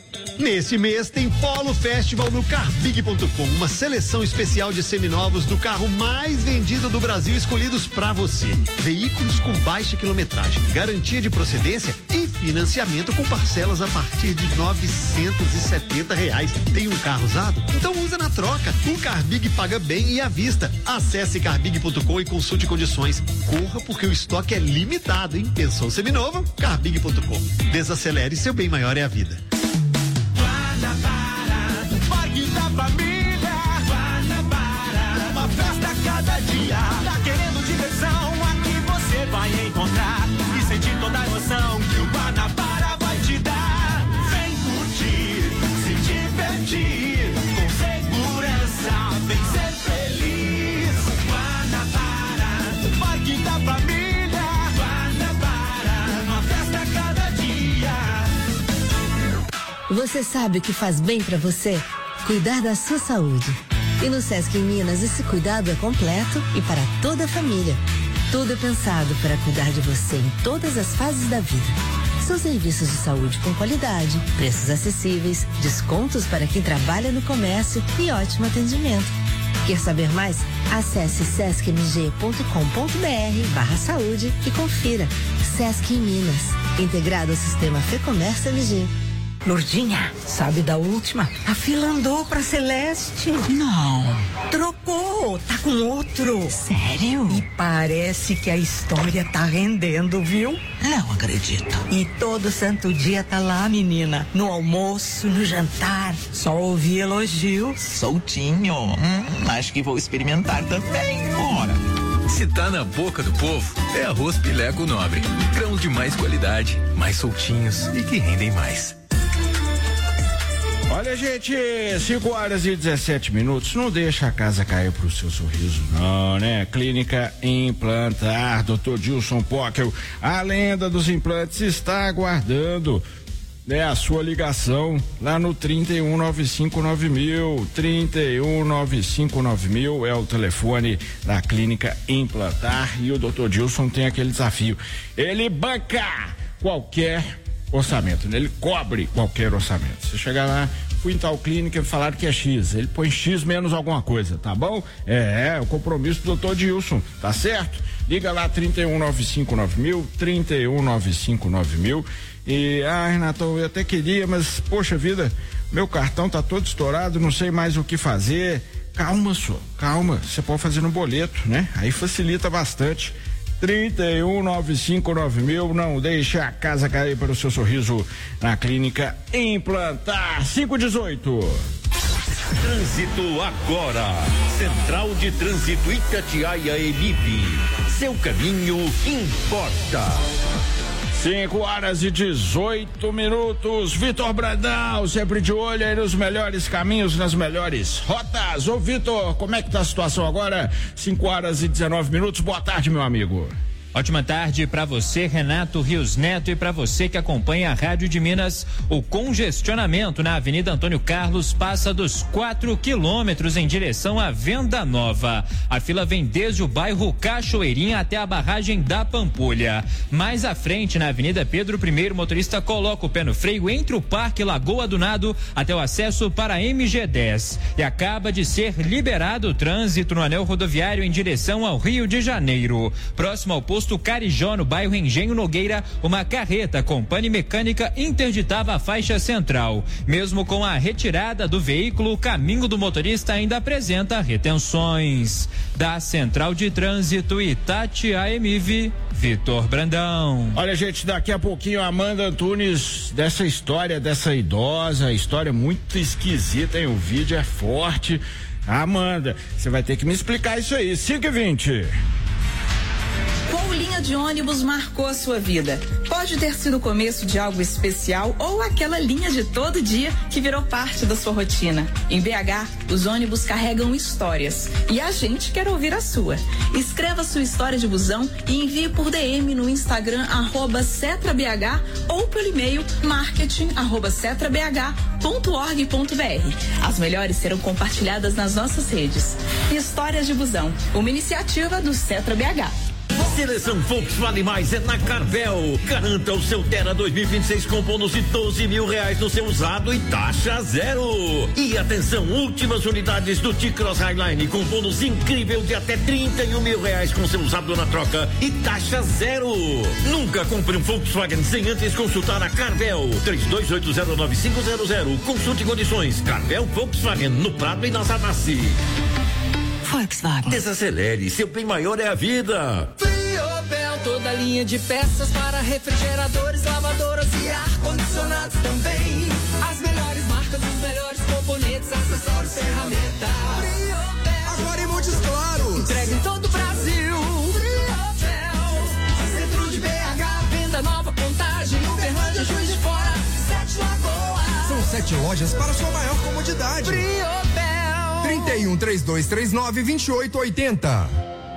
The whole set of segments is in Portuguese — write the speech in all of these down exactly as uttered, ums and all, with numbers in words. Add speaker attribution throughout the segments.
Speaker 1: Neste mês tem Polo Festival no carbig ponto com, uma seleção especial de seminovos do carro mais vendido do Brasil, escolhidos para você. Veículos com baixa quilometragem, garantia de procedência e financiamento com parcelas a partir de novecentos e setenta reais. Tem um carro usado? Então usa na troca. O Carbig paga bem e à vista. Acesse carbig ponto com e consulte condições. Corra porque o estoque é limitado, hein? Pensou seminovo? carbig ponto com. Desacelere, seu bem maior é a vida.
Speaker 2: Guanabara, o parque da família. Guanabara, uma festa a cada dia. Tá querendo diversão? Aqui você vai encontrar e sentir toda a emoção que o Guanabara vai te dar. Vem curtir, se divertir, com segurança, vem ser feliz. Guanabara, o parque da família. Guanabara, uma festa a cada dia.
Speaker 3: Você sabe o que faz bem pra você? Cuidar da sua saúde. E no Sesc em Minas, esse cuidado é completo e para toda a família. Tudo é pensado para cuidar de você em todas as fases da vida. São serviços de saúde com qualidade, preços acessíveis, descontos para quem trabalha no comércio e ótimo atendimento. Quer saber mais? Acesse sesc m g ponto com ponto b r barra saúde e confira. Sesc em Minas, integrado ao sistema Fecomércio M G.
Speaker 4: Lourdinha, sabe da última? A fila andou pra Celeste.
Speaker 5: Não.
Speaker 4: Trocou, tá com outro.
Speaker 5: Sério?
Speaker 4: E parece que a história tá rendendo, viu?
Speaker 5: Não acredito.
Speaker 4: E todo santo dia tá lá, menina. No almoço, no jantar. Só ouvi elogio.
Speaker 5: Soltinho. Hum, acho que vou experimentar também. Bora.
Speaker 6: Se tá na boca do povo, é arroz Pileco Nobre. Grãos de mais qualidade, mais soltinhos e que rendem mais.
Speaker 7: Olha, gente, cinco horas e dezessete minutos, não deixa a casa cair pro seu sorriso, não, né? Clínica Implantar, doutor Dilson Pockel, a lenda dos implantes está aguardando, né, a sua ligação lá no trinta e um, noventa e cinco, nove mil, trinta e um, noventa e cinco, nove mil é o telefone da Clínica Implantar e o doutor Dilson tem aquele desafio, ele banca qualquer orçamento, né? Ele cobre qualquer orçamento. Você chegar lá, fui em tal clínica e falaram que é X, ele põe X menos alguma coisa, tá bom? É, é o compromisso do doutor Dilson, tá certo? Liga lá trinta e um, noventa e cinco, nove mil, trinta e um, noventa e cinco, nove mil e, ah, Renatão, eu até queria, mas, poxa vida, meu cartão tá todo estourado, não sei mais o que fazer. Calma, só, calma, você pode fazer no boleto, né? Aí facilita bastante. trinta e um, noventa e cinco, nove mil, não deixe a casa cair para o seu sorriso na Clínica Implantar. cinco dezoito.
Speaker 8: Trânsito agora. Central de Trânsito Itatiaia Emib. Seu caminho importa.
Speaker 7: cinco horas e dezoito minutos. Vitor Brandão, sempre de olho aí nos melhores caminhos, nas melhores rotas. Ô Vitor, como é que tá a situação agora? cinco horas e dezenove minutos. Boa tarde, meu amigo.
Speaker 9: Ótima tarde para você, Renato Rios Neto, e para você que acompanha a Rádio de Minas. O congestionamento na Avenida Antônio Carlos passa dos quatro quilômetros em direção à Venda Nova. A fila vem desde o bairro Cachoeirinha até a barragem da Pampulha. Mais à frente, na Avenida Pedro I, o motorista coloca o pé no freio entre o Parque Lagoa do Nado até o acesso para a M G dez. E acaba de ser liberado o trânsito no anel rodoviário em direção ao Rio de Janeiro. Próximo ao posto Carijó, no bairro Engenho Nogueira, uma carreta com pane mecânica interditava a faixa central. Mesmo com a retirada do veículo, o caminho do motorista ainda apresenta retenções. Da Central de Trânsito Itatiaia-Emiv, Vitor Brandão.
Speaker 7: Olha, gente, daqui a pouquinho a Amanda Antunes, dessa história dessa idosa, história muito esquisita, hein? O vídeo é forte. Amanda, você vai ter que me explicar isso aí. cinco e vinte.
Speaker 10: Qual linha de ônibus marcou a sua vida? Pode ter sido o começo de algo especial ou aquela linha de todo dia que virou parte da sua rotina. Em B H, os ônibus carregam histórias e a gente quer ouvir a sua. Escreva sua história de busão e envie por D M no Instagram arroba cetrabh ou pelo e-mail marketing arroba cetrabh ponto org ponto br. As melhores serão compartilhadas nas nossas redes. Histórias de busão, uma iniciativa do Cetra B H.
Speaker 8: Seleção Volkswagen Mais é na Carvel. Garanta o seu Terra dois mil e vinte e seis com bônus de doze mil reais no seu usado e taxa zero. E atenção, últimas unidades do T-Cross Highline com bônus incrível de até trinta e um mil reais com seu usado na troca e taxa zero. Nunca compre um Volkswagen sem antes consultar a Carvel. três dois oito zero nove cinco zero zero. Consulte condições. Carvel Volkswagen no Prado e na Savassi.
Speaker 11: Volkswagen.
Speaker 8: Desacelere, seu bem maior é a vida.
Speaker 2: Friobel, toda linha de peças para refrigeradores, lavadoras e ar-condicionados também. As melhores marcas, os melhores componentes, acessórios, ferramentas. Friobel. Agora em Montes Claros. Entrega em todo o Brasil. Friobel. Centro de B H, venda nova, Contagem, Uberlândia, Juiz de Fora, Sete Lagoas.
Speaker 12: São sete lojas para sua maior comodidade.
Speaker 2: Friobel.
Speaker 12: trinta e um, três dois três nove, vinte e oito oitenta.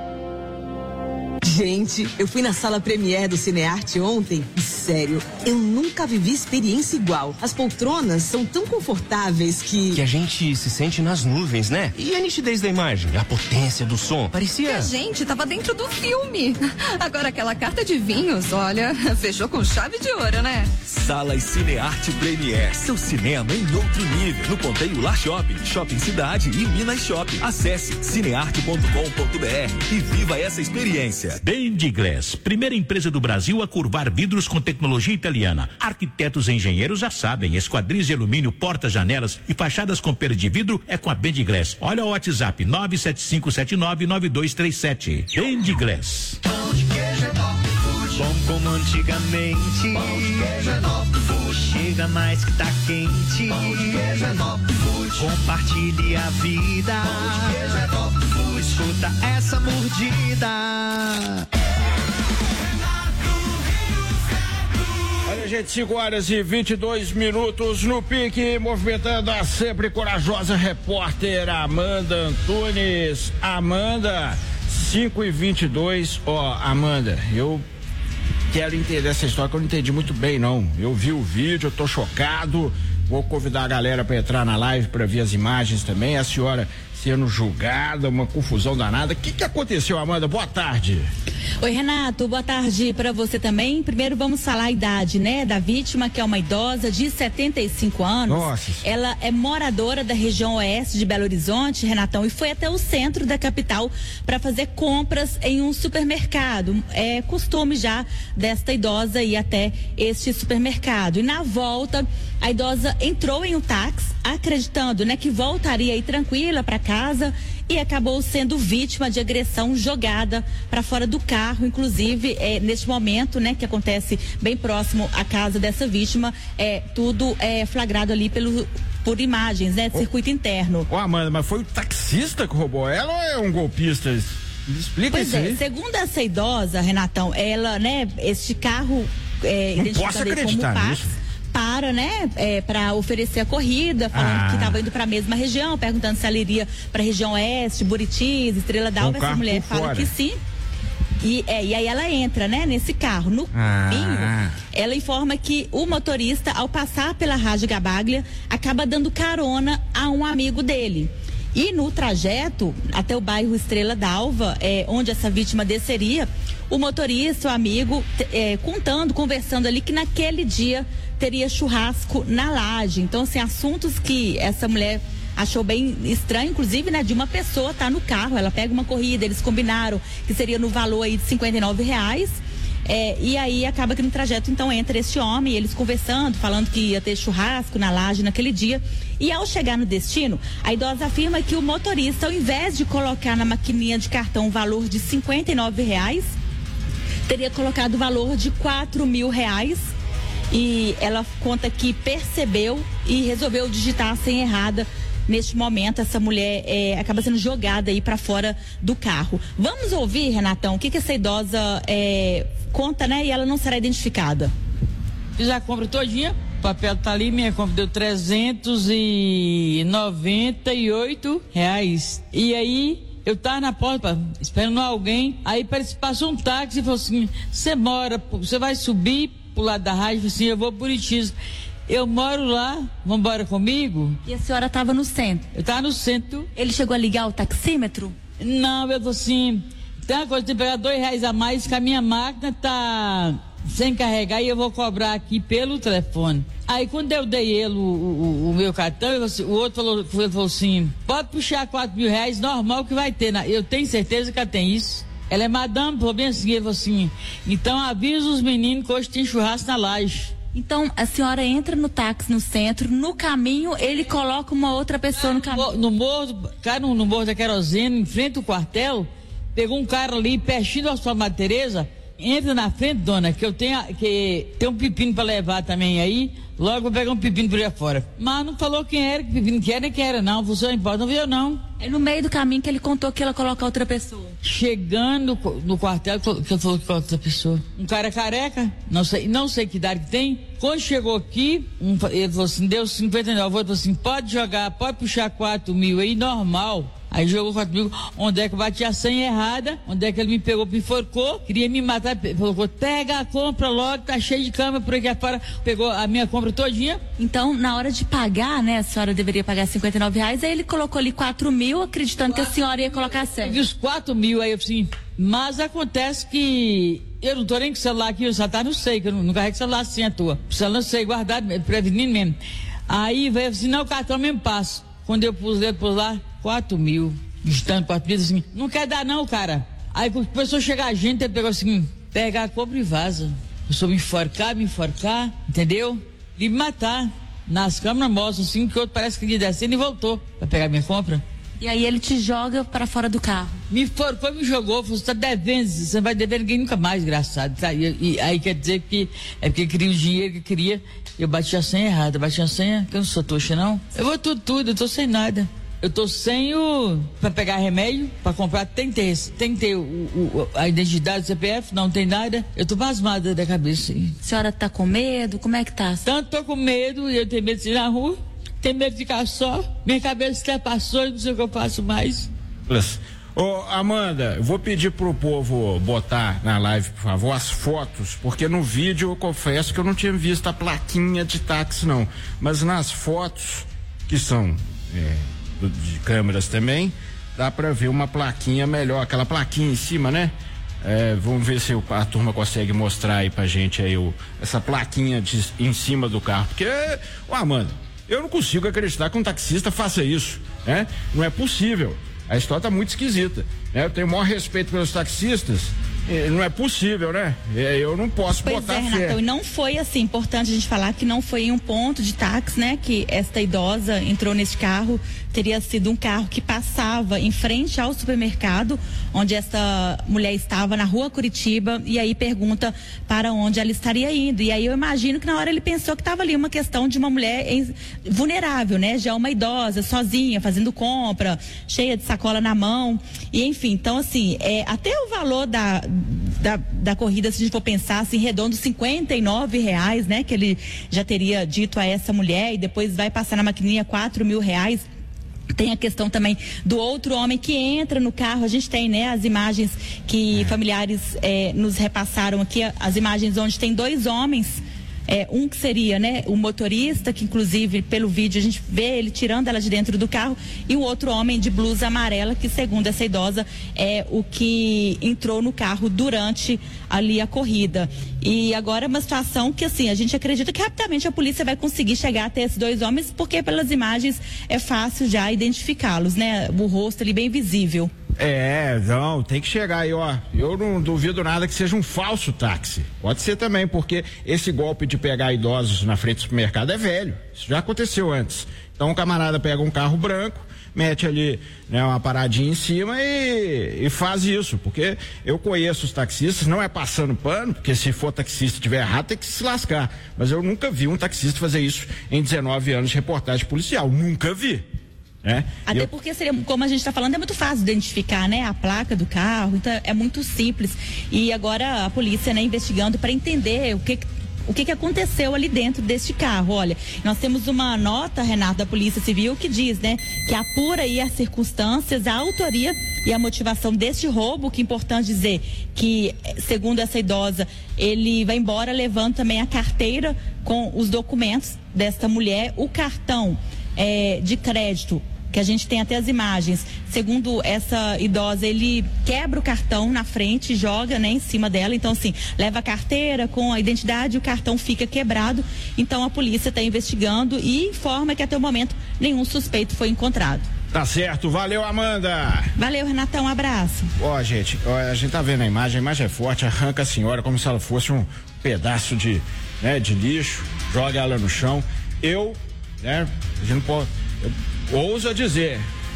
Speaker 11: Gente, eu fui na sala Premier do Cinearte ontem e, sério, eu nunca vivi experiência igual. As poltronas são tão confortáveis que...
Speaker 13: Que a gente se sente nas nuvens, né? E a nitidez da imagem, a potência do som, parecia...
Speaker 14: Que a gente tava dentro do filme. Agora aquela carta de vinhos, olha, fechou com chave de ouro, né?
Speaker 15: Salas Cinearte Premier, seu cinema em outro nível. No Ponteio Lar Shopping, Shopping Cidade e Minas Shopping. Acesse cinearte ponto com ponto br e viva essa experiência.
Speaker 16: Bendiglass, primeira empresa do Brasil a curvar vidros com tecnologia italiana. Arquitetos e engenheiros já sabem, esquadrias de alumínio, portas, janelas e fachadas com pera de vidro é com a Bendiglass. Olha o WhatsApp nove sete cinco sete nove nove dois três sete. Bendiglass.
Speaker 2: Pão de queijo é top food.
Speaker 17: Bom como antigamente.
Speaker 2: Pão de queijo é top food.
Speaker 17: Chega mais que tá quente.
Speaker 2: Pão de queijo é top food.
Speaker 17: Compartilhe a vida.
Speaker 2: Pão de queijo é top food.
Speaker 17: Escuta essa mordida.
Speaker 7: Olha, gente, cinco horas e vinte e dois minutos no pique, movimentando a sempre corajosa repórter Amanda Antunes. Amanda, cinco e vinte e dois. Ó, Amanda, eu quero entender essa história que eu não entendi muito bem, não. Eu vi o vídeo, eu tô chocado. Vou convidar a galera para entrar na live para ver as imagens também. A senhora sendo julgada, uma confusão danada. O que que aconteceu, Amanda? Boa tarde.
Speaker 18: Oi, Renato, boa tarde para você também. Primeiro vamos falar a idade, né, da vítima, que é uma idosa de setenta e cinco anos.
Speaker 7: Nossa.
Speaker 18: Ela é moradora da região oeste de Belo Horizonte, Renatão, e foi até o centro da capital para fazer compras em um supermercado. É costume já desta idosa ir até este supermercado. E na volta, a idosa entrou em um táxi, acreditando, né, que voltaria aí tranquila para casa, e acabou sendo vítima de agressão, jogada para fora do carro. Inclusive, é, neste momento, né, que acontece bem próximo à casa dessa vítima, é tudo é flagrado ali pelo por imagens, né, de circuito interno.
Speaker 7: Ô, Amanda, mas foi o taxista que roubou ela ou é um golpista? Me explica
Speaker 18: pois
Speaker 7: isso
Speaker 18: é,
Speaker 7: aí.
Speaker 18: Segundo essa idosa, Renatão, ela, né, este carro é,
Speaker 7: não posso acreditar
Speaker 18: como
Speaker 7: nisso.
Speaker 18: Pax, para, né, é, para oferecer a corrida, falando
Speaker 7: Ah.
Speaker 18: que estava indo para a mesma região, perguntando se ela iria para a região oeste, Buritis, Estrela d'Alva.
Speaker 7: Com
Speaker 18: Essa mulher
Speaker 7: por
Speaker 18: fala
Speaker 7: fora.
Speaker 18: que sim. E, é, e aí ela entra, né, nesse carro. No
Speaker 7: Ah.
Speaker 18: caminho, ela informa que o motorista, ao passar pela Rádio Gabaglia, acaba dando carona a um amigo dele. E no trajeto até o bairro Estrela d'Alva, é, onde essa vítima desceria, o motorista, o amigo, é, contando, conversando ali que naquele dia teria churrasco na laje. Então, assim, assuntos que essa mulher achou bem estranho, inclusive, né, de uma pessoa tá no carro, ela pega uma corrida, eles combinaram que seria no valor aí de cinquenta e nove reais. É, e aí acaba que no trajeto então entra esse homem, eles conversando, falando que ia ter churrasco na laje naquele dia. E ao chegar no destino, a idosa afirma que o motorista, ao invés de colocar na maquininha de cartão o valor de cinquenta e nove reais, teria colocado o valor de quatro mil reais. E ela conta que percebeu e resolveu digitar a senha errada. Neste momento, essa mulher é, acaba sendo jogada aí para fora do carro. Vamos ouvir, Renatão, o que que essa idosa é, conta, né? E ela não será identificada.
Speaker 19: Fiz a compra todinha, o papel tá ali, minha compra deu trezentos e noventa e oito reais. E aí, eu tava na porta, esperando alguém, aí passou um táxi e falou assim, você mora, você vai subir pro lado da rádio? Eu falei assim, eu vou por Buritis. Eu moro lá, vamos embora comigo?
Speaker 18: E a senhora estava no centro?
Speaker 19: Eu estava no centro.
Speaker 18: Ele chegou a ligar o taxímetro?
Speaker 19: Não, eu falei assim, Tem uma coisa, tem que pegar dois reais a mais, que a minha máquina tá sem carregar e eu vou cobrar aqui pelo telefone. Aí quando eu dei ele o, o, o meu cartão, assim, o outro falou, ele falou assim, pode puxar quatro mil reais, normal que vai ter. Eu tenho certeza que ela tem isso. Ela é madame, falou bem assim, ele falou assim, então avisa os meninos que hoje tem churrasco na laje.
Speaker 18: Então a senhora entra no táxi no centro, no caminho ele coloca uma outra pessoa no caminho.
Speaker 19: No morro, cai no, no morro da Querosene, em frente ao quartel, pegou um cara ali pertinho do Hospital Madre Teresa, entra na frente, dona, que eu tenho, que tem um pepino pra levar também aí, logo vou pegar um pepino por aí fora. Mas não falou quem era, que pepino que era, nem quem era não, você não não viu não.
Speaker 18: É no meio do caminho que ele contou que ela coloca outra pessoa.
Speaker 19: Chegando no quartel, que ele falou que coloca outra pessoa. Um cara careca, não sei, não sei que idade que tem. Quando chegou aqui, um, ele falou assim, deu cinquenta e nove, o outro falou assim, pode jogar, pode puxar quatro mil aí, normal. Aí jogou quatro mil, onde é que eu bati a senha errada, onde é que ele me pegou, me enforcou, queria me matar, falou, pega a compra logo, tá cheio de câmera por aqui afora, pegou a minha compra todinha.
Speaker 18: Então, na hora de pagar, né, a senhora deveria pagar cinquenta e nove reais, aí ele colocou ali quatro mil, acreditando quatro, que a senhora ia colocar a senha.
Speaker 19: Eu vi os quatro mil, aí eu assim, mas acontece que eu não tô nem com o celular aqui, eu só tá no sei, que eu não, não carrego celular assim a tua, o celular não sei, guardado, prevenindo mesmo. Aí veio assim, não, o cartão mesmo passa. Quando eu pus ele, pus lá, quatro mil, distante quatro mil, assim, não quer dar não, cara. Aí começou a chegar a gente, ele pegou assim, pega a compra e vaza. Eu sou me enforcar, me enforcar, entendeu? E me matar. Nas câmeras mostram assim, que o outro parece que ele descendo e voltou pra pegar minha compra.
Speaker 18: E aí ele te joga para fora do carro.
Speaker 19: Me enforcou, me jogou, falou, você tá devendo, você não vai dever ninguém nunca mais, engraçado. Tá? E, e aí quer dizer que é porque queria o dinheiro que queria, eu bati a senha errada, bati a senha, que eu não sou trouxa não. Eu vou tudo, tudo, eu tô sem nada. Eu tô sem o, pra pegar remédio, pra comprar, tem que ter, tem que ter o, o, a identidade do C P F, não tem nada, eu tô pasmada da cabeça.
Speaker 18: A senhora tá com medo, como é que tá?
Speaker 19: Tanto tô com medo, e eu tenho medo de ir na rua, tenho medo de ficar só, minha cabeça até passou, não sei o que eu faço mais.
Speaker 7: Ô, Amanda, eu vou pedir pro povo botar na live, por favor, as fotos, porque no vídeo eu confesso que eu não tinha visto a plaquinha de táxi, não, mas nas fotos, que são... É, de câmeras também, dá pra ver uma plaquinha melhor, aquela plaquinha em cima, né? É, vamos ver se a turma consegue mostrar aí pra gente aí o, essa plaquinha de, em cima do carro, porque, ô Amanda, eu não consigo acreditar que um taxista faça isso, né? Não é possível, a história tá muito esquisita, né? Eu tenho o maior respeito pelos taxistas, não é possível, né? Eu não posso
Speaker 18: pois
Speaker 7: botar
Speaker 18: é,
Speaker 7: fé.
Speaker 18: Renato, e não foi assim, importante a gente falar que não foi em um ponto de táxi, né? Que esta idosa entrou nesse carro, teria sido um carro que passava em frente ao supermercado, onde essa mulher estava na rua Curitiba, e aí pergunta para onde ela estaria indo. E aí eu imagino que na hora ele pensou que estava ali uma questão de uma mulher em, vulnerável, né? Já uma idosa, sozinha, fazendo compra, cheia de sacola na mão, e enfim, então assim, é, até o valor da Da, da corrida, se a gente for pensar assim, redondo, cinquenta e nove reais, né? Que ele já teria dito a essa mulher, e depois vai passar na maquininha quatro mil reais. Tem a questão também do outro homem que entra no carro. A gente tem, né, as imagens que familiares eh, nos repassaram aqui, as imagens onde tem dois homens. É, um que seria, né, o motorista, que inclusive pelo vídeo a gente vê ele tirando ela de dentro do carro, e o outro homem de blusa amarela, que segundo essa idosa é o que entrou no carro durante ali a corrida. E agora é uma situação que assim, a gente acredita que rapidamente a polícia vai conseguir chegar até esses dois homens, porque pelas imagens é fácil já identificá-los, né, o rosto ali bem visível.
Speaker 7: É, não, tem que chegar aí, ó. Eu não duvido nada que seja um falso táxi. Pode ser também, porque esse golpe de pegar idosos na frente do supermercado é velho. Isso já aconteceu antes. Então o camarada pega um carro branco, mete ali, né, uma paradinha em cima e, e faz isso, porque eu conheço os taxistas, não é passando pano, porque se for taxista e tiver errado tem que se lascar, mas eu nunca vi um taxista fazer isso em dezenove anos de reportagem policial, nunca vi. É,
Speaker 18: Até
Speaker 7: eu...
Speaker 18: porque seria, como a gente está falando, é muito fácil identificar, né, a placa do carro, então é muito simples. E agora a polícia, né, investigando para entender o que o que que aconteceu ali dentro deste carro. Olha, nós temos uma nota, Renato, da Polícia Civil que diz, né, que apura aí as circunstâncias, a autoria e a motivação deste roubo, que é importante dizer que, segundo essa idosa, ele vai embora levando também a carteira com os documentos desta mulher, o cartão é, de crédito que a gente tem até as imagens. Segundo essa idosa, ele quebra o cartão na frente, joga, né, em cima dela. Então, assim, leva a carteira com a identidade, o cartão fica quebrado. Então, a polícia está investigando e informa que até o momento nenhum suspeito foi encontrado.
Speaker 7: Tá certo, valeu, Amanda.
Speaker 18: Valeu, Renatão, um abraço.
Speaker 7: Ó, gente, ó, a gente tá vendo a imagem, a imagem é forte, arranca a senhora como se ela fosse um pedaço de, né, de lixo, joga ela no chão. Eu, né, a gente não pode, eu ouso dizer,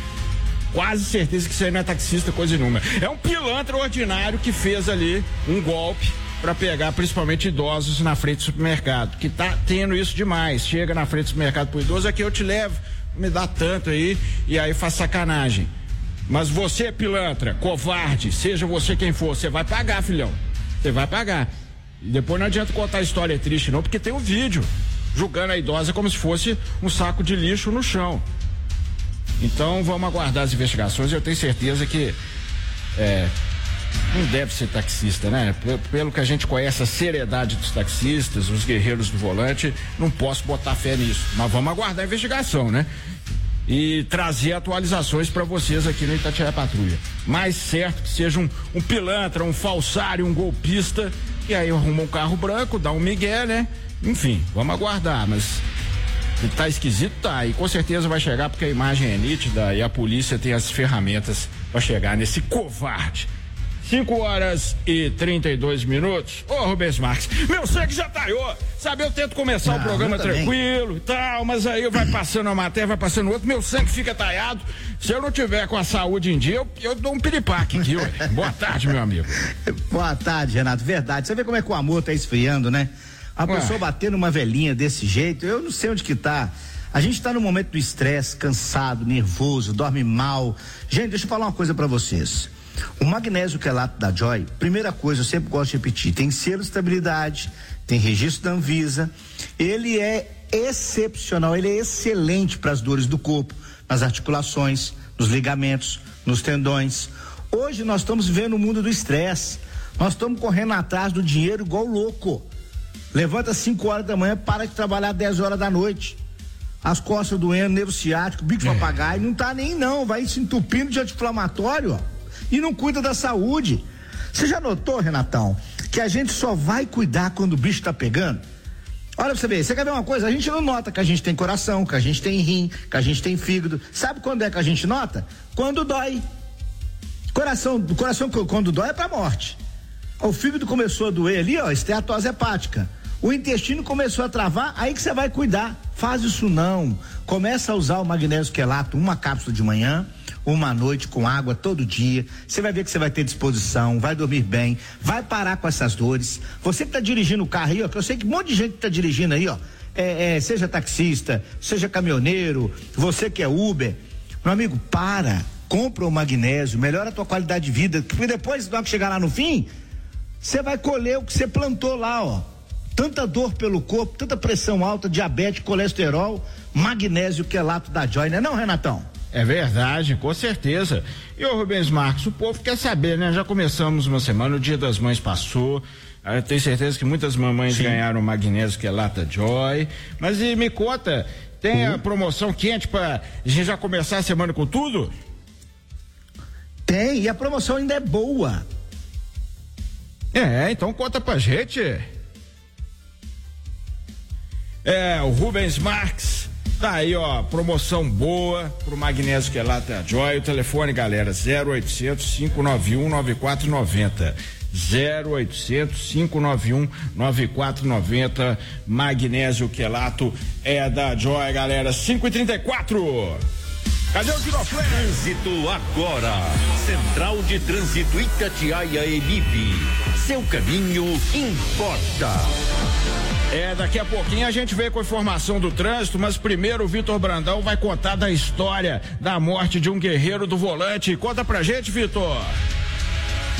Speaker 7: quase certeza que isso aí não é taxista, coisa nenhuma. É um pilantra ordinário que fez ali um golpe para pegar principalmente idosos na frente do supermercado, que tá tendo isso demais. Chega na frente do supermercado pro idoso, aqui eu te levo, me dá tanto aí, e aí faz sacanagem. Mas você, pilantra, covarde, seja você quem for, você vai pagar, filhão. Você vai pagar. E depois não adianta contar a história triste não, porque tem um vídeo julgando a idosa como se fosse um saco de lixo no chão. Então vamos aguardar as investigações. Eu tenho certeza que é, não deve ser taxista, né? Pelo que a gente conhece a seriedade dos taxistas, os guerreiros do volante, não posso botar fé nisso. Mas vamos aguardar a investigação, né? E trazer atualizações para vocês aqui no Itatiaia Patrulha. Mais certo que seja um, um pilantra, um falsário, um golpista, e aí arruma um carro branco, dá um migué, né? Enfim, vamos aguardar, mas tá esquisito, tá, e com certeza vai chegar porque a imagem é nítida e a polícia tem as ferramentas para chegar nesse covarde. cinco horas e trinta e dois minutos. Ô, Rubens Marques, meu sangue já taiou. Sabe, eu tento começar ah, o programa tranquilo e tal, mas aí vai passando uma matéria, vai passando outra, meu sangue fica taiado. Se eu não tiver com a saúde em dia, eu, eu dou um piripaque aqui, ué. Boa tarde, meu amigo.
Speaker 20: Boa tarde, Renato. Verdade. Você vê como é que o amor tá esfriando, né? A ué. pessoa bater numa velhinha desse jeito, eu não sei onde que tá. A gente tá no momento do estresse, cansado, nervoso, dorme mal. Gente, deixa eu falar uma coisa pra vocês. O magnésio quelato da Joy, primeira coisa, eu sempre gosto de repetir, tem selo de estabilidade, tem registro da Anvisa, ele é excepcional, ele é excelente para as dores do corpo, nas articulações, nos ligamentos, nos tendões. Hoje nós estamos vivendo o mundo do estresse, nós estamos correndo atrás do dinheiro igual louco. Levanta às cinco horas da manhã, para de trabalhar às dez horas da noite. As costas doendo, nervo ciático, bico é. papagaio, não tá nem não, vai se entupindo de anti-inflamatório, ó. E não cuida da saúde. Você já notou, Renatão, que a gente só vai cuidar quando o bicho tá pegando? Olha pra você ver, você quer ver uma coisa? A gente não nota que a gente tem coração, que a gente tem rim, que a gente tem fígado. Sabe quando é que a gente nota? Quando dói. Coração, coração quando dói é pra morte. O fígado começou a doer ali, ó, esteatose hepática. O intestino começou a travar, aí que você vai cuidar. Faz isso não. Começa a usar o magnésio quelato, uma cápsula de manhã, uma noite com água todo dia. Você vai ver que você vai ter disposição, vai dormir bem, vai parar com essas dores. Você que tá dirigindo o carro aí, ó, que eu sei que um monte de gente que tá dirigindo aí, ó, é, é, seja taxista, seja caminhoneiro, você que é Uber, meu amigo, para, compra o magnésio, melhora a tua qualidade de vida, porque depois, na hora que chegar lá no fim, você vai colher o que você plantou lá, ó. Tanta dor pelo corpo, tanta pressão alta, diabetes, colesterol, magnésio quelato da Joy, né não, Renatão?
Speaker 7: É verdade, com certeza. E o Rubens Marques, o povo quer saber, né? Já começamos uma semana, o Dia das Mães passou. Eu tenho certeza que muitas mamães Sim. ganharam magnésio quelato Joy. Mas e me conta, tem uhum. a promoção quente pra gente já começar a semana com tudo?
Speaker 20: Tem, e a promoção ainda é boa.
Speaker 7: É, então conta pra gente. É, o Rubens Marques. Tá aí, ó, promoção boa pro magnésio quelato Joy. O telefone, galera, zero oitocentos, cinco nove um, nove quatro nove zero. zero oitocentos, cinco nove um, nove quatro nove zero. Magnésio quelato é da Joy, galera. cinco e trinta e quatro. Cadê o Giroflé?
Speaker 8: Trânsito agora. Central de Trânsito Itatiaia Elibe. Seu caminho importa.
Speaker 7: É, daqui a pouquinho a gente vem com a informação do trânsito, mas primeiro o Vitor Brandão vai contar da história da morte de um guerreiro do volante. Conta pra gente, Vitor.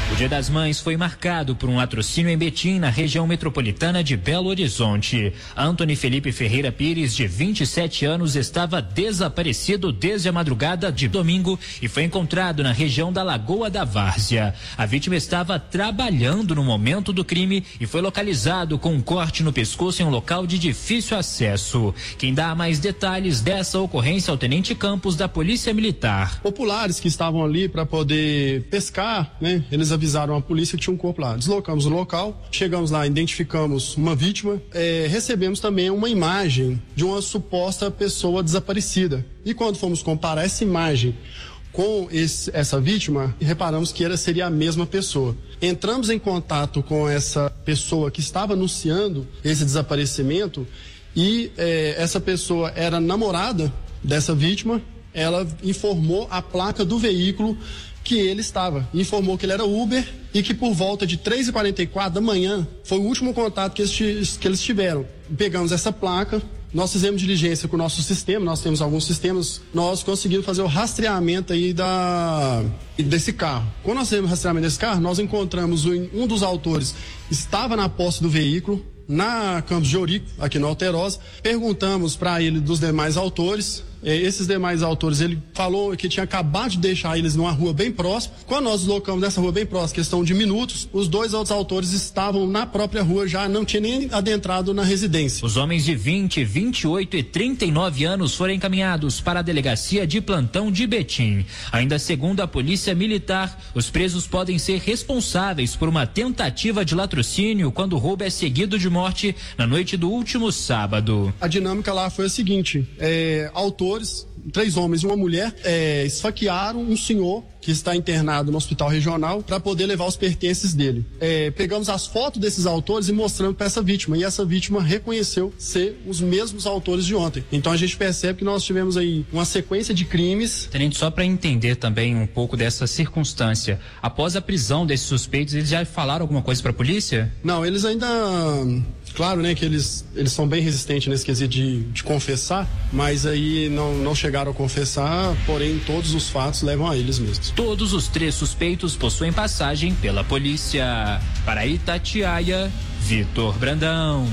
Speaker 9: O Dia das Mães foi marcado por um latrocínio em Betim, na região metropolitana de Belo Horizonte. Antony Felipe Ferreira Pires, de vinte e sete anos, estava desaparecido desde a madrugada de domingo e foi encontrado na região da Lagoa da Várzea. A vítima estava trabalhando no momento do crime e foi localizado com um corte no pescoço em um local de difícil acesso. Quem dá mais detalhes dessa ocorrência é o Tenente Campos, da Polícia Militar.
Speaker 21: Populares que estavam ali para poder pescar, né? Eles avisaram a polícia que tinha um corpo lá. Deslocamos o local, chegamos lá, identificamos uma vítima, é, recebemos também uma imagem de uma suposta pessoa desaparecida. E quando fomos comparar essa imagem com esse, essa vítima, reparamos que era, seria a mesma pessoa. Entramos em contato com essa pessoa que estava anunciando esse desaparecimento e é, essa pessoa era namorada dessa vítima. Ela informou a placa do veículo que ele estava, informou que ele era Uber e que por volta de três e quarenta e quatro da manhã foi o último contato que eles, que eles tiveram. Pegamos essa placa, nós fizemos diligência com o nosso sistema, nós temos alguns sistemas, nós conseguimos fazer o rastreamento aí da, desse carro. Quando nós fizemos o rastreamento desse carro, nós encontramos um, um dos autores, estava na posse do veículo, na Campos de Ourique, aqui no Alterosa. Perguntamos para ele dos demais autores. Esses demais autores, ele falou que tinha acabado de deixar eles numa rua bem próxima. Quando nós deslocamos nessa rua bem próxima, questão de minutos, os dois outros autores estavam na própria rua, já não tinha nem adentrado na residência.
Speaker 9: Os homens de vinte, vinte e oito e trinta e nove anos foram encaminhados para a delegacia de plantão de Betim. Ainda segundo a Polícia Militar, os presos podem ser responsáveis por uma tentativa de latrocínio quando o roubo é seguido de morte na noite do último sábado.
Speaker 21: A dinâmica lá foi a seguinte, é, autores, três homens e uma mulher, é, esfaquearam um senhor que está internado no hospital regional para poder levar os pertences dele. É, pegamos as fotos desses autores e mostramos para essa vítima, e essa vítima reconheceu ser os mesmos autores de ontem. Então a gente percebe que nós tivemos aí uma sequência de crimes.
Speaker 9: Tenente, só para entender também um pouco dessa circunstância, após a prisão desses suspeitos, eles já falaram alguma coisa para a polícia?
Speaker 21: Não, eles ainda... Claro, né, que eles, eles são bem resistentes nesse quesito de, de confessar, mas aí não, não chegaram a confessar, porém todos os fatos levam a eles mesmos.
Speaker 9: Todos os três suspeitos possuem passagem pela polícia. Para Itatiaia, Vitor Brandão.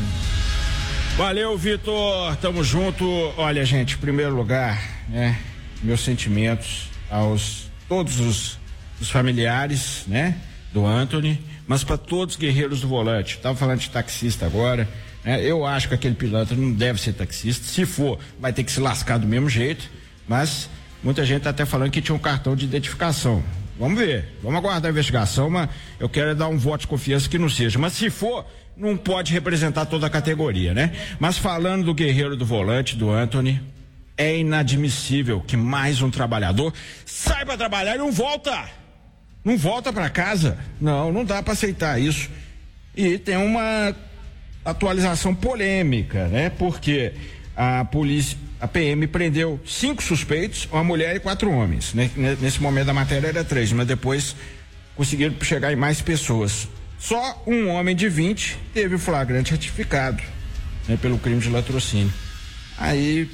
Speaker 7: Valeu, Vitor, tamo junto. Olha, gente, em primeiro lugar, né, meus sentimentos aos todos os, os familiares, né, do Antony, mas para todos os guerreiros do volante. Tava falando de taxista agora, né? Eu acho que aquele pilantra não deve ser taxista. Se for, vai ter que se lascar do mesmo jeito, mas muita gente tá até falando que tinha um cartão de identificação. Vamos ver, vamos aguardar a investigação, mas eu quero dar um voto de confiança que não seja. Mas se for, não pode representar toda a categoria, né? Mas falando do guerreiro do volante, do Antony, é inadmissível que mais um trabalhador saiba trabalhar e não volta. Não volta para casa. Não, não dá para aceitar isso. E tem uma atualização polêmica, né? Porque a polícia, a P M prendeu cinco suspeitos, uma mulher e quatro homens. Nesse momento da matéria era três, mas depois conseguiram chegar em mais pessoas. Só um homem de vinte teve o flagrante ratificado, né, pelo crime de latrocínio. Aí,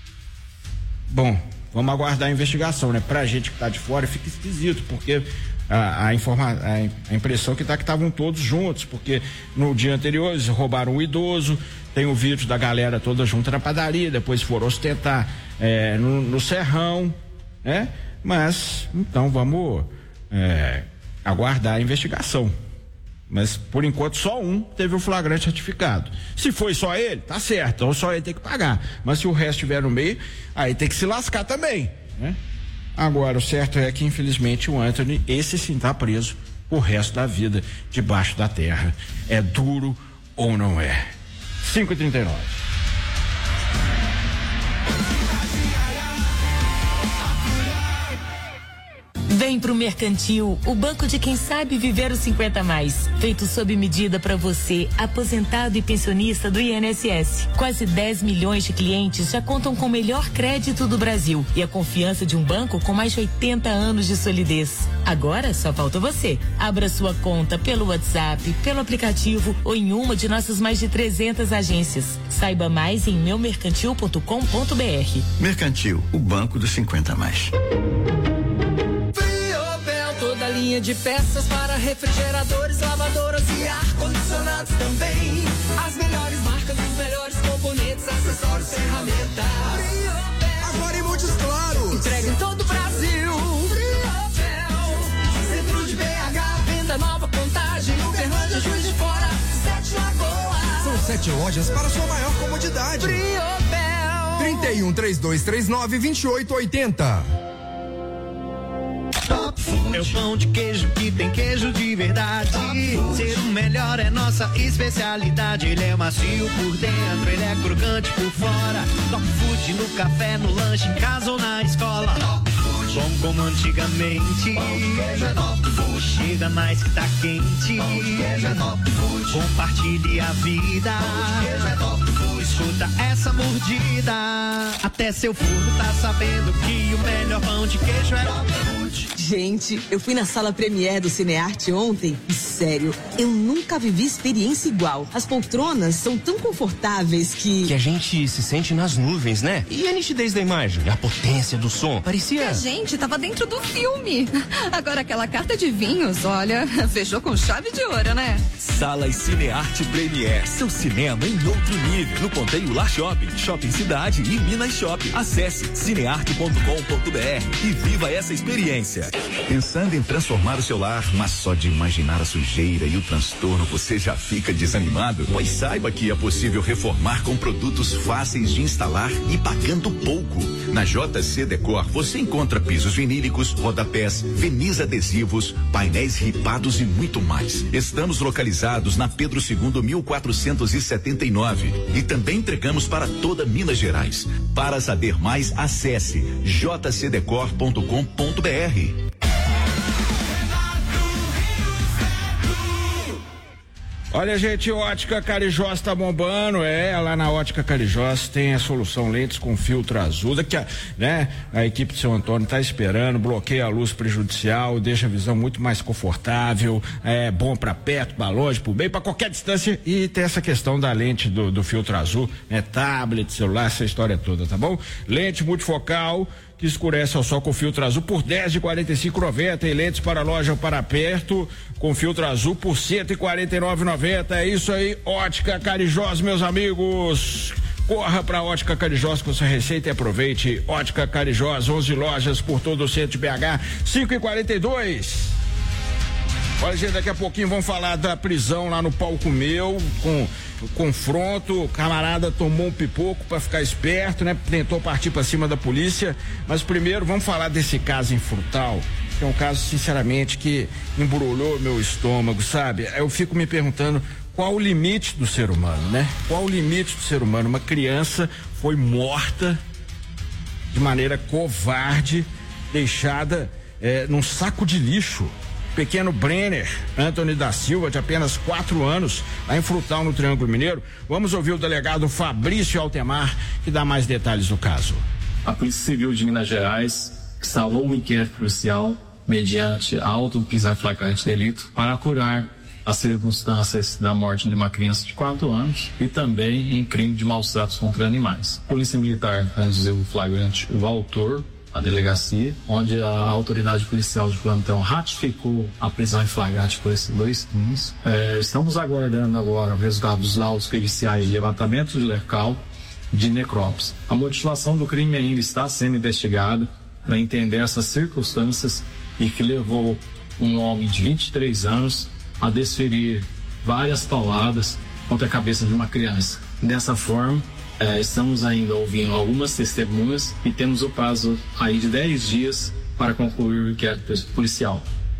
Speaker 7: bom, vamos aguardar a investigação, né? Pra gente que tá de fora fica esquisito, porque a, a, informa, a, a impressão que tá que estavam todos juntos, porque no dia anterior eles roubaram um idoso, tem o vídeo da galera toda junta na padaria, depois foram ostentar é, no, no Serrão, né? Mas, então vamos é, aguardar a investigação. Mas, por enquanto, só um teve o flagrante ratificado. Se foi só ele, tá certo, então só ele tem que pagar. Mas se o resto estiver no meio, aí tem que se lascar também, né? Agora, o certo é que, infelizmente, o Antony, esse sim tá preso o resto da vida debaixo da terra. É duro ou não é? cinco e trinta e nove.
Speaker 22: Vem pro Mercantil, o banco de quem sabe viver os cinquenta a mais. Feito sob medida para você, aposentado e pensionista do I N S S. Quase dez milhões de clientes já contam com o melhor crédito do Brasil e a confiança de um banco com mais de oitenta anos de solidez. Agora só falta você. Abra sua conta pelo WhatsApp, pelo aplicativo ou em uma de nossas mais de trezentas agências. Saiba mais em meu mercantil ponto com ponto b r.
Speaker 23: Mercantil, o banco dos cinquenta a mais.
Speaker 2: Toda linha linha de peças para refrigeradores, lavadoras e ar-condicionados também. As melhores marcas, os melhores componentes, acessórios, ferramentas. Agora em Montes Claros. Entrega em todo o Brasil. Centro de B H, venda nova, Contagem, Uberlândia, Juiz de Fora, Sete Lagoas.
Speaker 12: São sete lojas para sua maior comodidade.
Speaker 2: Friobel.
Speaker 12: trinta e um, trinta e dois, trinta e nove, vinte e oito, oitenta.
Speaker 17: Top Food é o pão de queijo que tem queijo de verdade. Ser o melhor é nossa especialidade. Ele é macio por dentro, ele é crocante por fora. Top Food no café, no lanche, em casa ou na escola. Top Food, bom como antigamente. Pão de queijo é Top Food. Chega mais que tá quente. Pão de queijo é Top Food. Compartilhe a vida. Pão de queijo é Top Food. Escuta essa mordida. Até seu forno tá sabendo que o melhor pão de queijo é Top Food.
Speaker 11: Gente, eu fui na sala Premier do Cinearte ontem e, sério, eu nunca vivi experiência igual. As poltronas são tão confortáveis que...
Speaker 13: Que a gente se sente nas nuvens, né? E a nitidez da imagem, a potência do som, parecia...
Speaker 14: Que a gente tava dentro do filme. Agora aquela carta de vinhos, olha, fechou com chave de ouro, né?
Speaker 15: Sala e Cinearte Premier, seu cinema em outro nível. No Ponteio Lar Shopping, Shopping Cidade e Minas Shopping. Acesse cinearte ponto com ponto br e viva essa experiência.
Speaker 1: Pensando em transformar o seu lar, mas só de imaginar a sujeira e o transtorno você já fica desanimado? Pois saiba que é possível reformar com produtos fáceis de instalar e pagando pouco. Na J C Decor você encontra pisos vinílicos, rodapés, verniz adesivos, painéis ripados e muito mais. Estamos localizados na Pedro segundo, mil quatrocentos e setenta e nove e também entregamos para toda Minas Gerais. Para saber mais, acesse j c decor ponto com ponto br.
Speaker 7: Olha, gente, Ótica Carijós tá bombando, é, lá na Ótica Carijós tem a solução lentes com filtro azul, que a, né, a equipe do seu Antônio tá esperando, bloqueia a luz prejudicial, deixa a visão muito mais confortável, é bom para perto, para longe, para bem, para qualquer distância, e tem essa questão da lente do, do filtro azul, né, tablet, celular, essa história toda, tá bom? Lente multifocal que escurece ao sol com filtro azul por dez de quarenta e cinco reais e noventa centavos, e lentes para loja ou para perto com filtro azul por cento e quarenta e nove reais e noventa centavos. É isso aí, Ótica Carijós, meus amigos. Corra para Ótica Carijós com sua receita e aproveite. Ótica Carijós, onze lojas por todo o centro de B H, cinco e quarenta e dois. Olha, gente, daqui a pouquinho vamos falar da prisão lá no Palco Meu, com o confronto, o camarada tomou um pipoco para ficar esperto, né? Tentou partir para cima da polícia, mas primeiro vamos falar desse caso em Frutal, que é um caso, sinceramente, que embrulhou meu estômago, sabe? Eu fico me perguntando qual o limite do ser humano, né? Qual o limite do ser humano? Uma criança foi morta de maneira covarde, deixada eh, num saco de lixo. Pequeno Brenner Antônio da Silva, de apenas quatro anos, lá em Frutal, no Triângulo Mineiro. Vamos ouvir o delegado Fabrício Altemar, que dá mais detalhes do caso.
Speaker 3: A Polícia Civil de Minas Gerais instalou um inquérito policial mediante auto prisão em flagrante delito para apurar as circunstâncias da morte de uma criança de quatro anos e também em crime de maus tratos contra animais. A Polícia Militar conduziu o flagrante o autor a delegacia, onde a autoridade policial de plantão ratificou a prisão em flagrante por esses dois crimes. É, estamos aguardando agora o resultado dos laudos periciais de levantamento de local de necrópsia. A motivação do crime ainda está sendo investigada para entender essas circunstâncias e que levou um homem de vinte e três anos a desferir várias pauladas contra a cabeça de uma criança. Dessa forma, É, estamos ainda ouvindo algumas testemunhas e temos o prazo aí de dez dias para concluir o inquérito policial.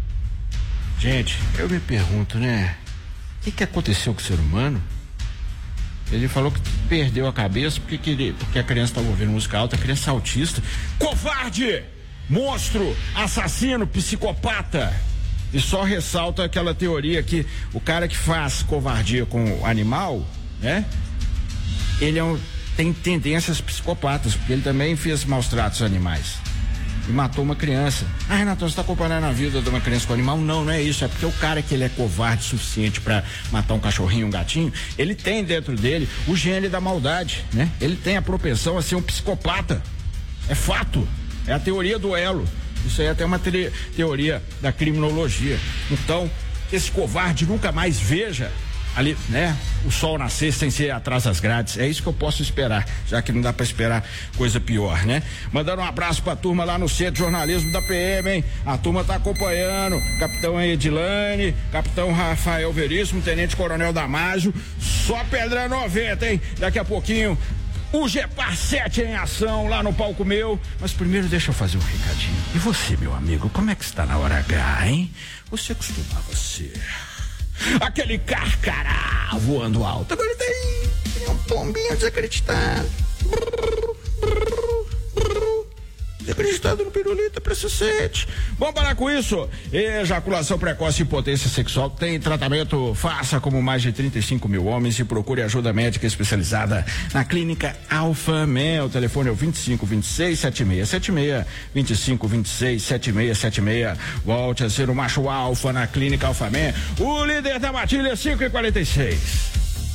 Speaker 7: Gente, eu me pergunto, né? O que, que aconteceu com o ser humano? Ele falou que perdeu a cabeça porque, queria, porque a criança estava ouvindo música alta, a criança autista. Covarde! Monstro! Assassino! Psicopata! E só ressalta aquela teoria que o cara que faz covardia com o animal, né? Ele é um, tem tendências psicopatas, porque ele também fez maus tratos aos animais e matou uma criança. Ah, Renato, você está comparando a vida de uma criança com um animal? Não, não é isso, é porque o cara que ele é covarde o suficiente para matar um cachorrinho, um gatinho, ele tem dentro dele o gene da maldade, né? Ele tem a propensão a ser um psicopata, é fato, é a teoria do elo. Isso aí é até uma te- teoria da criminologia. Então, esse covarde nunca mais veja ali, né, o sol nascer sem ser atrás das grades. É isso que eu posso esperar, já que não dá pra esperar coisa pior, né? Mandando um abraço pra turma lá no Centro de Jornalismo da P M, hein? A turma tá acompanhando, capitão Edilane, capitão Rafael Veríssimo, tenente coronel Damásio, só pedra noventa, hein? Daqui a pouquinho o Gepar sete em ação lá no palco meu. Mas primeiro deixa eu fazer um recadinho. E você, meu amigo, como é que está na hora H, hein? Você costumava ser aquele carcará voando alto. Agora ele tem um pombinho desacreditado. Desacreditado no pirulito para sete. Vamos parar com isso. Ejaculação precoce e impotência sexual tem tratamento. Faça como mais de trinta e cinco mil homens e procure ajuda médica especializada na Clínica Alphamé. O telefone é o vinte e cinco, vinte e seis, setenta e seis setenta e seis. vinte e cinco, vinte e seis, setenta e seis setenta e seis. Volte a ser o macho alfa na Clínica Alphamé. O líder da matilha, cinco e quarenta e seis.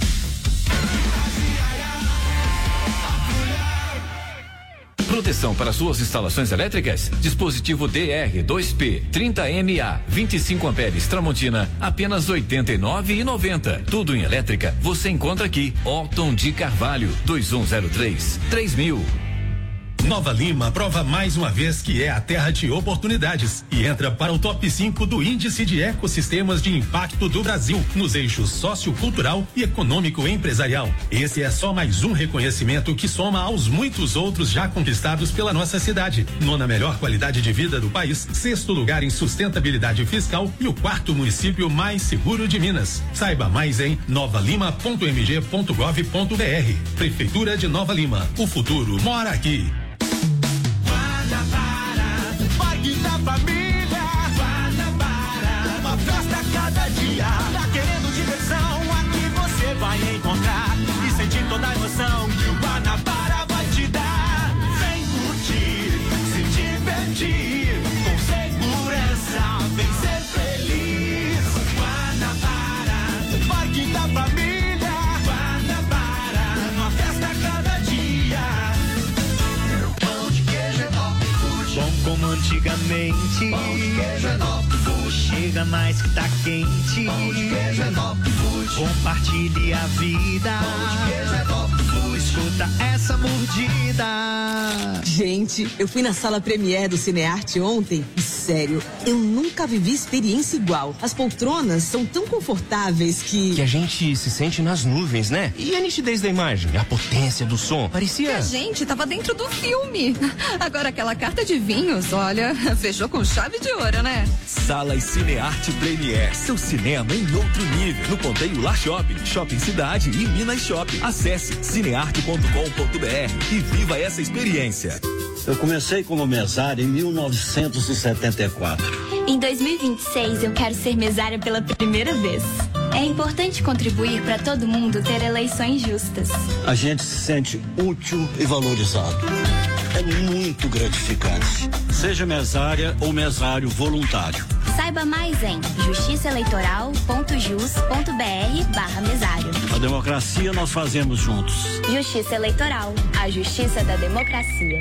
Speaker 4: Proteção para suas instalações elétricas? Dispositivo D R dois P trinta M A vinte e cinco amperes Tramontina, apenas oitenta e nove reais e noventa centavos. Tudo em elétrica você encontra aqui. Otton de Carvalho, dois um zero três, três mil.
Speaker 5: Nova Lima prova mais uma vez que é a terra de oportunidades e entra para o top cinco do Índice de Ecossistemas de Impacto do Brasil, nos eixos sociocultural e econômico empresarial. Esse é só mais um reconhecimento que soma aos muitos outros já conquistados pela nossa cidade. Nona melhor qualidade de vida do país, sexto lugar em sustentabilidade fiscal e o quarto município mais seguro de Minas. Saiba mais em nova lima ponto m g ponto gov ponto b r. Prefeitura de Nova Lima. O futuro mora aqui.
Speaker 2: Parque da Família, Guanabara, uma festa a cada dia. Tá querendo diversão? Aqui você vai encontrar e sentir toda a emoção que o Guanabara vai te dar. Vem curtir, se divertir, com segurança, vem ser feliz. Guanabara, Parque da Família, Guanabara, uma festa a cada dia. Pão de queijo é top food.
Speaker 17: Bom como antigamente.
Speaker 2: Pão de queijo é top food.
Speaker 17: Chega mais que tá quente.
Speaker 2: Pão de queijo é top food.
Speaker 17: Compartilhe a vida.
Speaker 2: Pão de queijo é top food.
Speaker 17: Escuta essa mordida.
Speaker 11: Gente, eu fui na sala Premiere do Cinearte ontem e, sério, eu nunca vivi experiência igual. As poltronas são tão confortáveis que...
Speaker 13: Que a gente se sente nas nuvens, né? E a nitidez da imagem, a potência do som, parecia...
Speaker 14: Que a gente tava dentro do filme. Agora aquela carta de vinhos, olha, fechou com chave de ouro, né?
Speaker 15: Sala e Cinearte Premier, seu cinema em outro nível. No Ponteio Lá Shopping, Shopping Cidade e Minas Shopping. Acesse cinearte ponto com ponto b r e viva essa experiência.
Speaker 23: Eu comecei como mesário em mil novecentos e setenta e quatro.
Speaker 24: Em dois mil e vinte e seis, eu quero ser mesária pela primeira vez. É importante contribuir para todo mundo ter eleições justas.
Speaker 23: A gente se sente útil e valorizado. É muito gratificante. Seja mesária ou mesário voluntário.
Speaker 24: Saiba mais em justiça eleitoral ponto jus ponto b r barra mesário.
Speaker 23: A democracia nós fazemos juntos.
Speaker 24: Justiça Eleitoral, a justiça da democracia.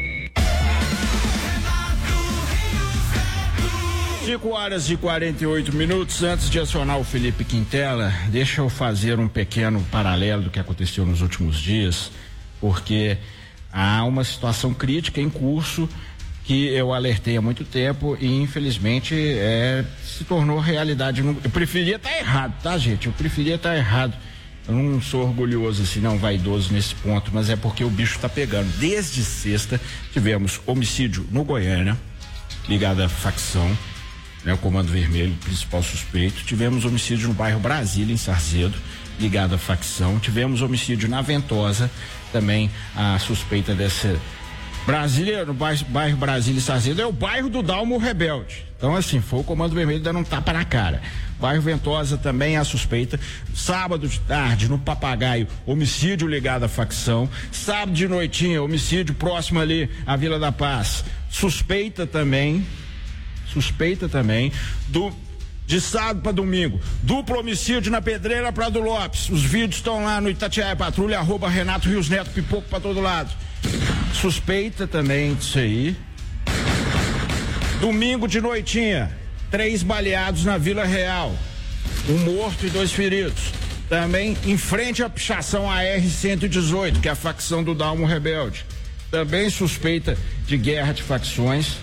Speaker 7: cinco horas e quarenta e oito minutos. Antes de acionar o Felipe Quintela, deixa eu fazer um pequeno paralelo do que aconteceu nos últimos dias, porque há uma situação crítica em curso que eu alertei há muito tempo e infelizmente é, se tornou realidade. Eu preferia estar errado, tá, gente? Eu preferia estar errado. Eu não sou orgulhoso assim, não, vaidoso nesse ponto, mas é porque o bicho tá pegando. Desde sexta tivemos homicídio no Goiânia, ligado à facção, né, o Comando Vermelho, principal suspeito. Tivemos homicídio no bairro Brasília, em Sarzedo, ligado à facção. Tivemos homicídio na Ventosa, também a suspeita dessa. Brasília, no bairro, bairro Brasília e Sarzedo, é o bairro do Dalmo Rebelde. Então, assim, foi o Comando Vermelho dando um tapa na cara. Bairro Ventosa também a suspeita. Sábado de tarde, no Papagaio, homicídio ligado à facção. Sábado de noitinha, homicídio próximo ali à Vila da Paz. Suspeita também. Suspeita também do de sábado para domingo, duplo homicídio na Pedreira Prado Lopes. Os vídeos estão lá no Itatiaia Patrulha, arroba Renato Rios Neto, pipoco para todo lado. Suspeita também disso aí. Domingo de noitinha, três baleados na Vila Real, um morto e dois feridos. Também em frente à pichação A R cento e dezoito, que é a facção do Dalmo Rebelde. Também suspeita de guerra de facções.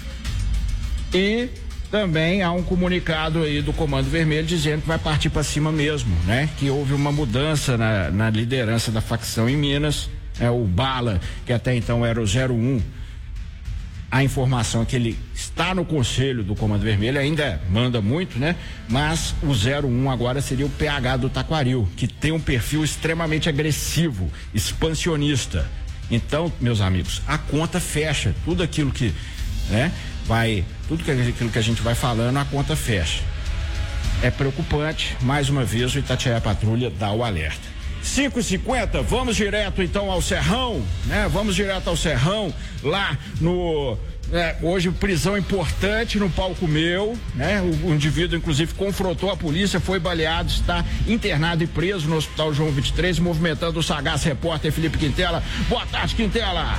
Speaker 7: E também há um comunicado aí do Comando Vermelho dizendo que vai partir para cima mesmo, né? Que houve uma mudança na, na liderança da facção em Minas. É o Bala, que até então era o zero um. A informação é que ele está no conselho do Comando Vermelho, ainda manda muito, né? Mas o zero um agora seria o P H do Taquaril, que tem um perfil extremamente agressivo, expansionista. Então, meus amigos, a conta fecha. Tudo aquilo que, né, vai, tudo aquilo que a gente vai falando, a conta fecha. É preocupante. Mais uma vez, o Itatiaia Patrulha dá o alerta. cinco e cinquenta, vamos direto então ao Serrão, né? Vamos direto ao Serrão, lá no, né, hoje prisão importante no Palco Meu, né? O, o indivíduo inclusive confrontou a polícia, foi baleado, está internado e preso no Hospital João vinte e três, movimentando o sagaz repórter Felipe Quintela. Boa tarde, Quintela.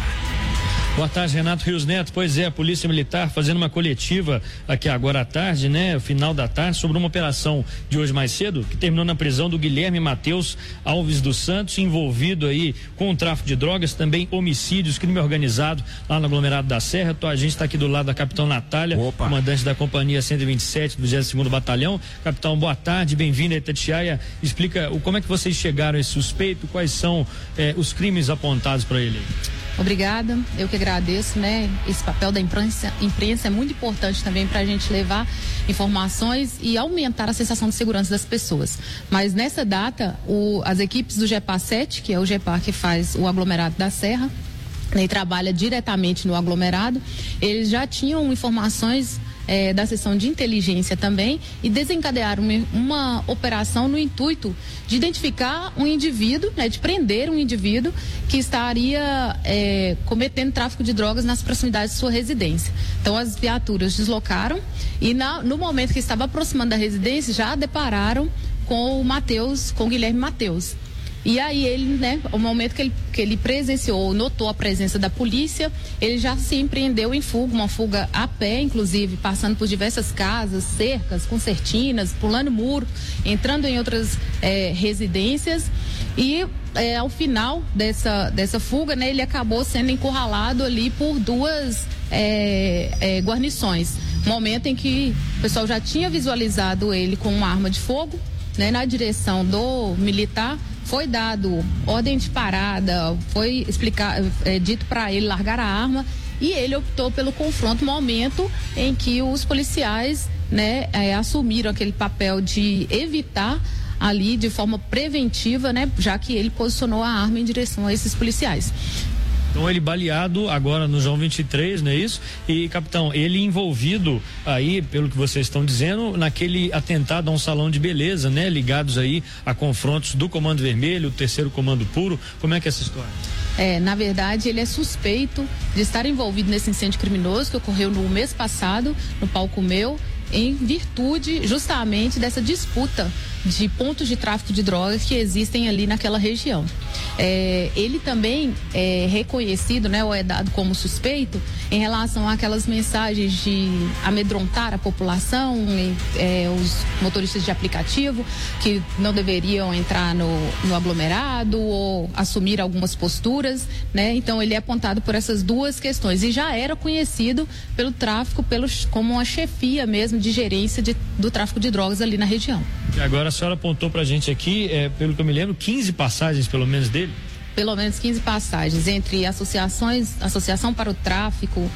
Speaker 6: Boa tarde, Renato Rios Neto. Pois é, a Polícia Militar fazendo uma coletiva aqui agora à tarde, né? Final da tarde, sobre uma operação de hoje mais cedo, que terminou na prisão do Guilherme Matheus Alves dos Santos, envolvido aí com o tráfico de drogas, também homicídios, crime organizado lá no aglomerado da Serra. Então, a gente está aqui do lado da Capitão Natália, Opa. comandante da Companhia cento e vinte e sete do vigésimo segundo Batalhão. Capitão, boa tarde, bem-vindo a Itatiaia. Explica o, como é que vocês chegaram a esse suspeito, quais são eh, os crimes apontados para ele?
Speaker 10: Obrigada, eu que agradeço, né? Esse papel da imprensa, imprensa é muito importante também para a gente levar informações e aumentar a sensação de segurança das pessoas. Mas nessa data, o, as equipes do GEPAR sete, que é o GEPAR que faz o aglomerado da Serra, né, e trabalha diretamente no aglomerado, eles já tinham informações É, da seção de inteligência também e desencadearam uma, uma operação no intuito de identificar um indivíduo, né, de prender um indivíduo que estaria é, cometendo tráfico de drogas nas proximidades de sua residência. Então as viaturas deslocaram e na, no momento que estava aproximando da residência já depararam com o Matheus, com o Guilherme Matheus. E aí ele, né, ao momento que ele, que ele presenciou, notou a presença da polícia, ele já se empreendeu em fuga, uma fuga a pé, inclusive, passando por diversas casas, cercas, concertinas, pulando muro, entrando em outras é, residências e é, ao final dessa, dessa fuga, né, ele acabou sendo encurralado ali por duas é, é, guarnições. Momento em que o pessoal já tinha visualizado ele com uma arma de fogo, né, na direção do militar. Foi dado ordem de parada, foi explicar, é, dito para ele largar a arma e ele optou pelo confronto, momento em que os policiais, né, é, assumiram aquele papel de evitar ali de forma preventiva, né, já que ele posicionou a arma em direção a esses policiais.
Speaker 6: Então ele baleado agora no João vinte e três, não é isso? E, capitão, ele envolvido aí, pelo que vocês estão dizendo, naquele atentado a um salão de beleza, né? Ligados aí a confrontos do Comando Vermelho, o terceiro Comando Puro. Como é que é essa história?
Speaker 10: É, na verdade, ele é suspeito de estar envolvido nesse incêndio criminoso que ocorreu no mês passado, no Palco Meu, em virtude justamente dessa disputa de pontos de tráfico de drogas que existem ali naquela região. É, ele também é reconhecido, né, ou é dado como suspeito em relação àquelas mensagens de amedrontar a população, e, é, os motoristas de aplicativo que não deveriam entrar no, no aglomerado ou assumir algumas posturas, né? Então ele é apontado por essas duas questões e já era conhecido pelo tráfico, pelo, como uma chefia mesmo de gerência de, do tráfico de drogas ali na região.
Speaker 6: E agora a senhora apontou pra gente aqui, é, pelo que eu me lembro, quinze passagens pelo menos dele?
Speaker 10: Pelo menos quinze passagens, entre associações, associação para o tráfico,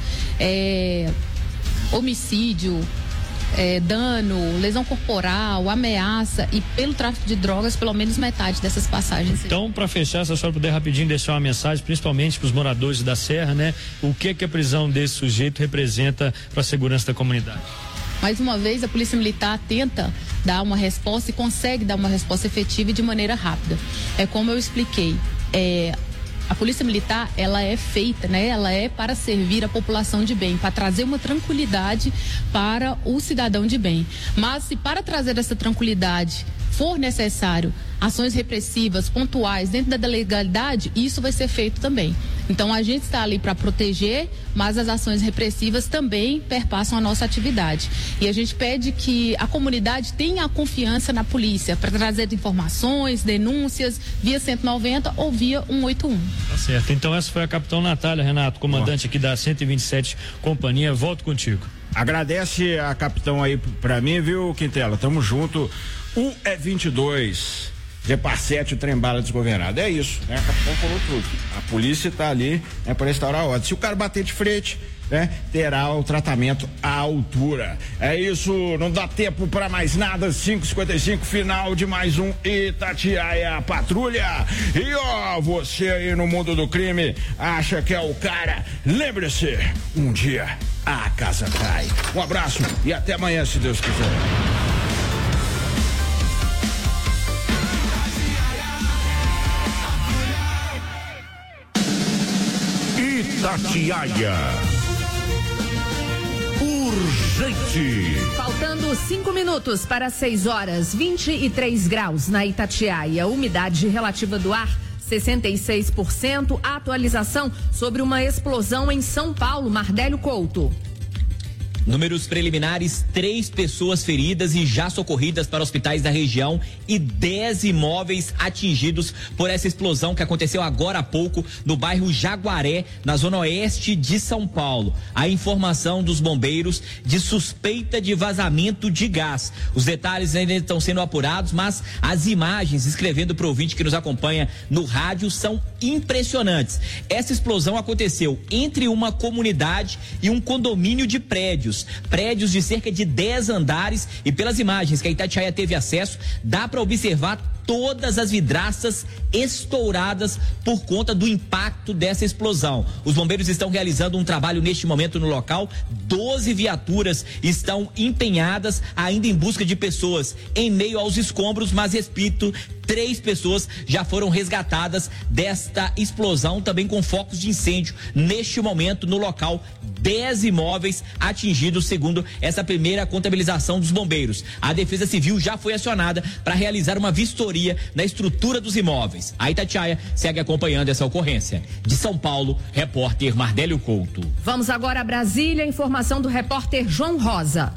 Speaker 10: é, homicídio, é, dano, lesão corporal, ameaça e pelo tráfico de drogas, pelo menos metade dessas passagens.
Speaker 6: Então, para fechar, se a senhora puder rapidinho deixar uma mensagem, principalmente para os moradores da Serra, né? O que é que a prisão desse sujeito representa para a segurança da comunidade?
Speaker 10: Mais uma vez, a Polícia Militar tenta dar uma resposta e consegue dar uma resposta efetiva e de maneira rápida. É como eu expliquei, é, a Polícia Militar, ela é feita, né? Ela é para servir a população de bem, para trazer uma tranquilidade para o cidadão de bem. Mas se para trazer essa tranquilidade for necessário ações repressivas, pontuais, dentro da legalidade, isso vai ser feito também. Então, a gente está ali para proteger, mas as ações repressivas também perpassam a nossa atividade. E a gente pede que a comunidade tenha a confiança na polícia para trazer informações, denúncias, via cento e noventa ou via cento e oitenta e um.
Speaker 6: Tá certo. Então, essa foi a capitão Natália, Renato, comandante aqui da cento e vinte e sete Companhia. Volto contigo.
Speaker 7: Agradece a capitão aí pra mim, viu, Quintela? Tamo junto. O E vinte e dois. G P A sete, o trem-bala desgovernado. É isso, né? A capitão falou tudo. A polícia tá ali, né, para restaurar a ordem. Se o cara bater de frente, né, terá o tratamento à altura. É isso, não dá tempo para mais nada. cinco e cinquenta e cinco, final de mais um Itatiaia Patrulha. E ó, você aí no mundo do crime acha que é o cara? Lembre-se, um dia a casa cai. Um abraço e até amanhã, se Deus quiser.
Speaker 16: Itatiaia. Urgente.
Speaker 18: Faltando cinco minutos para seis horas, vinte e três graus na Itatiaia. Umidade relativa do ar, sessenta e seis por cento. Atualização sobre uma explosão em São Paulo. Mardélio Couto.
Speaker 19: Números preliminares, três pessoas feridas e já socorridas para hospitais da região e dez imóveis atingidos por essa explosão que aconteceu agora há pouco no bairro Jaguaré, na zona oeste de São Paulo. A informação dos bombeiros de suspeita de vazamento de gás. Os detalhes ainda estão sendo apurados, mas as imagens, escrevendo para o ouvinte que nos acompanha no rádio, são impressionantes. Essa explosão aconteceu entre uma comunidade e um condomínio de prédios. Prédios de cerca de dez andares, e pelas imagens que a Itatiaia teve acesso, dá para observar todas as vidraças estouradas por conta do impacto dessa explosão. Os bombeiros estão realizando um trabalho neste momento no local. doze viaturas estão empenhadas ainda em busca de pessoas em meio aos escombros, mas repito, três pessoas já foram resgatadas desta explosão, também com focos de incêndio neste momento no local. dez imóveis atingidos, segundo essa primeira contabilização dos bombeiros. A Defesa Civil já foi acionada para realizar uma vistoria na estrutura dos imóveis. A Itatiaia segue acompanhando essa ocorrência. De São Paulo, repórter Mardélio Couto.
Speaker 18: Vamos agora a Brasília, informação do repórter João Rosa.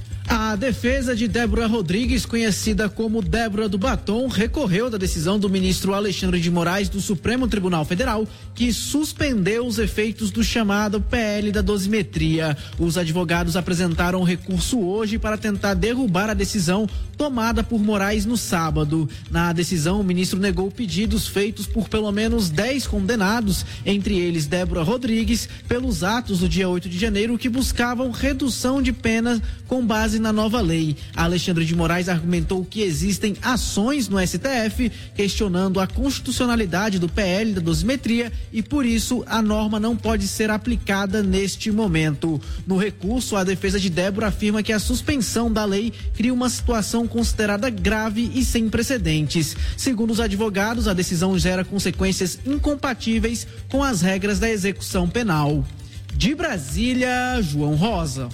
Speaker 20: A defesa de Débora Rodrigues, conhecida como Débora do Batom, recorreu da decisão do ministro Alexandre de Moraes do Supremo Tribunal Federal, que suspendeu os efeitos do chamado P L da dosimetria. Os advogados apresentaram recurso hoje para tentar derrubar a decisão tomada por Moraes no sábado. Na decisão, o ministro negou pedidos feitos por pelo menos dez condenados, entre eles Débora Rodrigues, pelos atos do dia oito de janeiro que buscavam redução de pena com base na nova lei. Alexandre de Moraes argumentou que existem ações no S T F questionando a constitucionalidade do P L da dosimetria e por isso a norma não pode ser aplicada neste momento. No recurso, a defesa de Débora afirma que a suspensão da lei cria uma situação considerada grave e sem precedentes. Segundo os advogados, a decisão gera consequências incompatíveis com as regras da execução penal. De Brasília, João Rosa.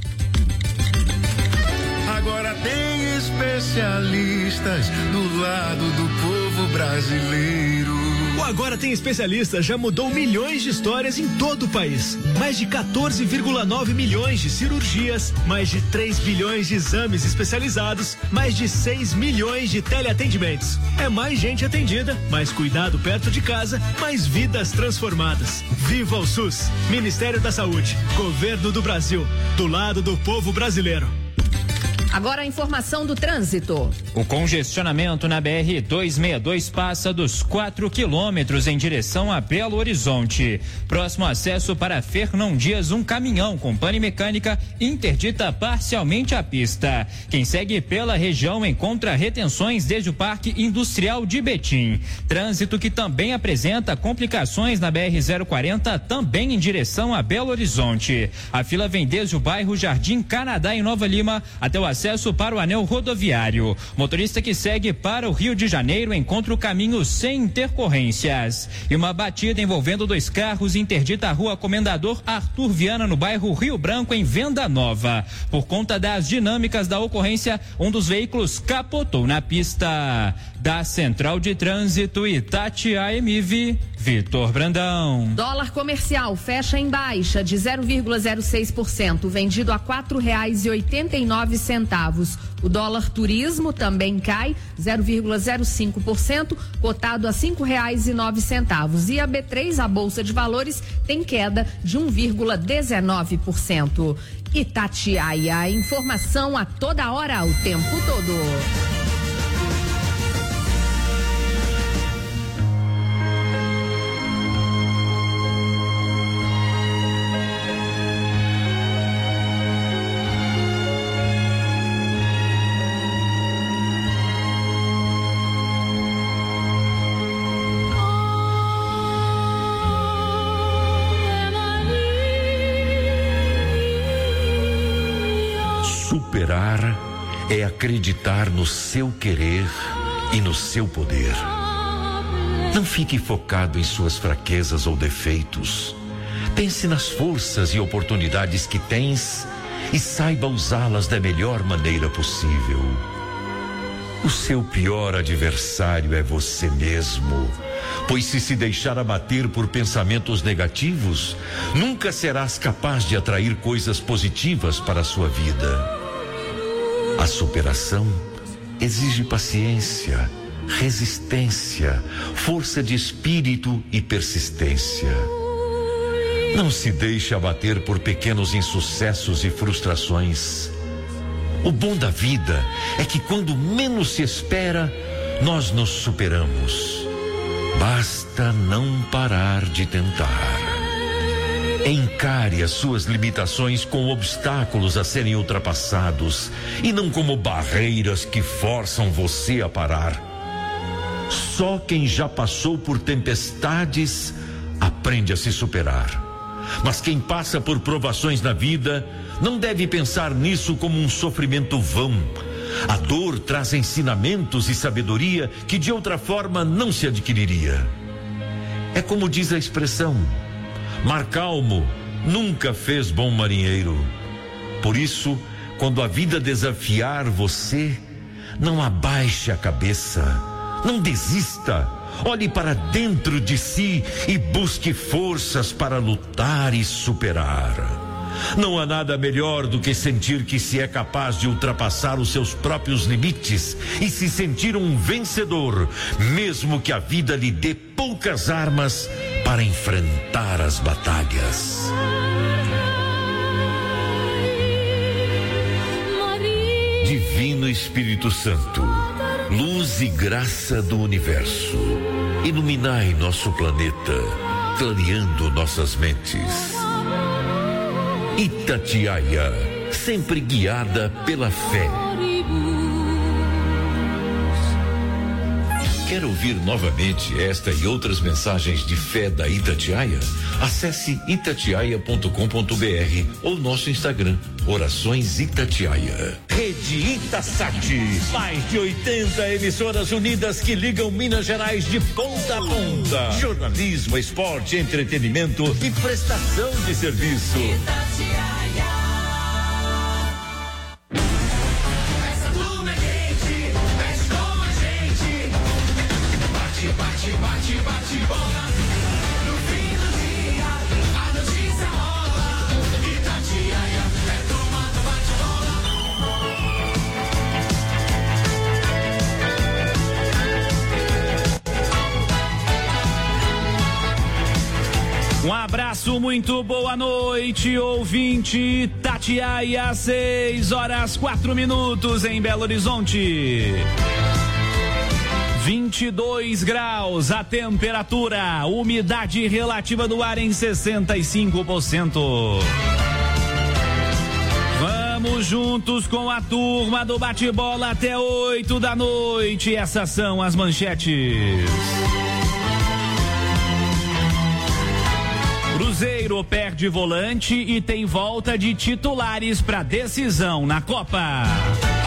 Speaker 2: Agora tem especialistas do lado do povo brasileiro.
Speaker 25: O Agora Tem Especialistas já mudou milhões de histórias em todo o país. Mais de quatorze vírgula nove milhões de cirurgias, mais de três bilhões de exames especializados, mais de seis milhões de teleatendimentos. É mais gente atendida, mais cuidado perto de casa, mais vidas transformadas. Viva o SUS! Ministério da Saúde, Governo do Brasil, do lado do povo brasileiro.
Speaker 18: Agora a informação do trânsito.
Speaker 9: O congestionamento na B R duzentos e sessenta e dois passa dos quatro quilômetros em direção a Belo Horizonte. Próximo acesso para Fernão Dias, um caminhão com pane mecânica interdita parcialmente a pista. Quem segue pela região encontra retenções desde o Parque Industrial de Betim. Trânsito que também apresenta complicações na B R zero quarenta, também em direção a Belo Horizonte. A fila vem desde o bairro Jardim Canadá, em Nova Lima, até o acesso acesso para o anel rodoviário. Motorista que segue para o Rio de Janeiro encontra o caminho sem intercorrências. E uma batida envolvendo dois carros interdita a rua Comendador Arthur Viana, no bairro Rio Branco, em Venda Nova. Por conta das dinâmicas da ocorrência, um dos veículos capotou na pista. Da Central de Trânsito Itatiaia M I V, Vitor Brandão.
Speaker 18: Dólar comercial fecha em baixa de zero vírgula zero seis por cento, vendido a quatro reais e oitenta e nove centavos. O dólar turismo também cai zero vírgula zero cinco por cento, cotado a cinco reais e nove centavos. E a B três, a Bolsa de Valores, tem queda de um vírgula dezenove por cento. Itatiaia, informação a toda hora, o tempo todo.
Speaker 16: Superar é acreditar no seu querer e no seu poder. Não fique focado em suas fraquezas ou defeitos. Pense nas forças e oportunidades que tens e saiba usá-las da melhor maneira possível. O seu pior adversário é você mesmo, pois se se deixar abater por pensamentos negativos, nunca serás capaz de atrair coisas positivas para a sua vida. A superação exige paciência, resistência, força de espírito e persistência. Não se deixe abater por pequenos insucessos e frustrações. O bom da vida é que quando menos se espera, nós nos superamos. Basta não parar de tentar. Encare as suas limitações como obstáculos a serem ultrapassados e não como barreiras que forçam você a parar. Só quem já passou por tempestades aprende a se superar. Mas quem passa por provações na vida não deve pensar nisso como um sofrimento vão. A dor traz ensinamentos e sabedoria que de outra forma não se adquiriria. É como diz a expressão: mar calmo nunca fez bom marinheiro. Por isso, quando a vida desafiar você, não abaixe a cabeça, não desista. Olhe para dentro de si e busque forças para lutar e superar. Não há nada melhor do que sentir que se é capaz de ultrapassar os seus próprios limites e se sentir um vencedor, mesmo que a vida lhe dê poucas armas para enfrentar as batalhas. Divino Espírito Santo, luz e graça do universo, iluminai nosso planeta, clareando nossas mentes. Itatiaia, sempre guiada pela fé. Quer ouvir novamente esta e outras mensagens de fé da Itatiaia? Acesse itatiaia ponto com ponto br ou nosso Instagram, Orações Itatiaia. Rede Itasat, mais de oitenta emissoras unidas que ligam Minas Gerais de ponta a ponta. Jornalismo, esporte, entretenimento e prestação de serviço. Itatiaia.
Speaker 2: Bate, bate, bate, bola. No fim do dia, a notícia rola. Itatiaia é turma do
Speaker 1: bate-bola. Um abraço, muito boa noite, ouvinte. Itatiaia, seis horas quatro minutos em Belo Horizonte. vinte e dois graus a temperatura, umidade relativa do ar em sessenta e cinco por cento. Vamos juntos com a turma do bate-bola até oito da noite. Essas são as manchetes. Cruzeiro perde volante e tem volta de titulares para decisão na Copa.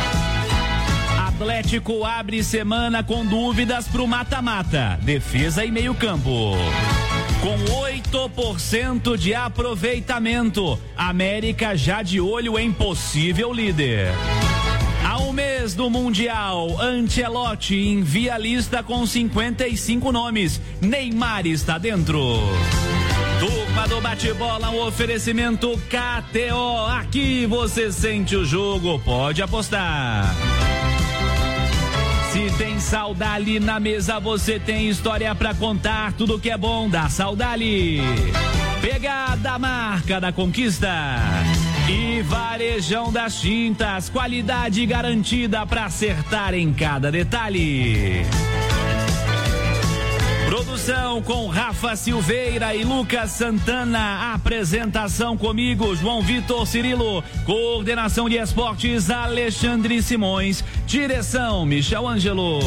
Speaker 1: Atlético abre semana com dúvidas pro mata-mata, defesa e meio-campo. Com oito por cento de aproveitamento, América já de olho em possível líder. Há um mês do Mundial, Ancelotti envia lista com cinquenta e cinco nomes. Neymar está dentro. Turma do bate-bola, um oferecimento K T O. Aqui você sente o jogo, pode apostar. Se tem Saudali na mesa, você tem história pra contar. Tudo que é bom da Saudali. Pegada a marca da conquista. E Varejão das Tintas, qualidade garantida pra acertar em cada detalhe. Produção com Rafa Silveira e Lucas Santana. Apresentação comigo, João Vitor Cirilo. Coordenação de esportes, Alexandre Simões. Direção, Michel Ângelo.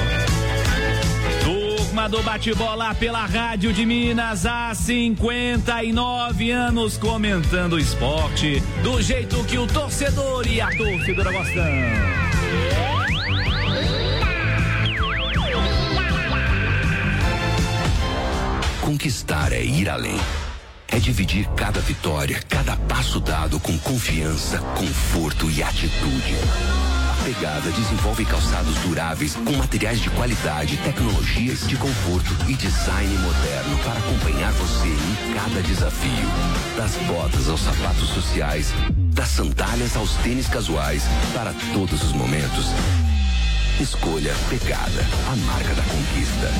Speaker 1: Turma do bate-bola pela Rádio de Minas há cinquenta e nove anos, comentando o esporte do jeito que o torcedor e a torcedora gostam.
Speaker 3: Conquistar é ir além. É dividir cada vitória, cada passo dado com confiança, conforto e atitude. A Pegada desenvolve calçados duráveis com materiais de qualidade, tecnologias de conforto e design moderno para acompanhar você em cada desafio. Das botas aos sapatos sociais, das sandálias aos tênis casuais, para todos os momentos. Escolha Pegada, a marca da conquista.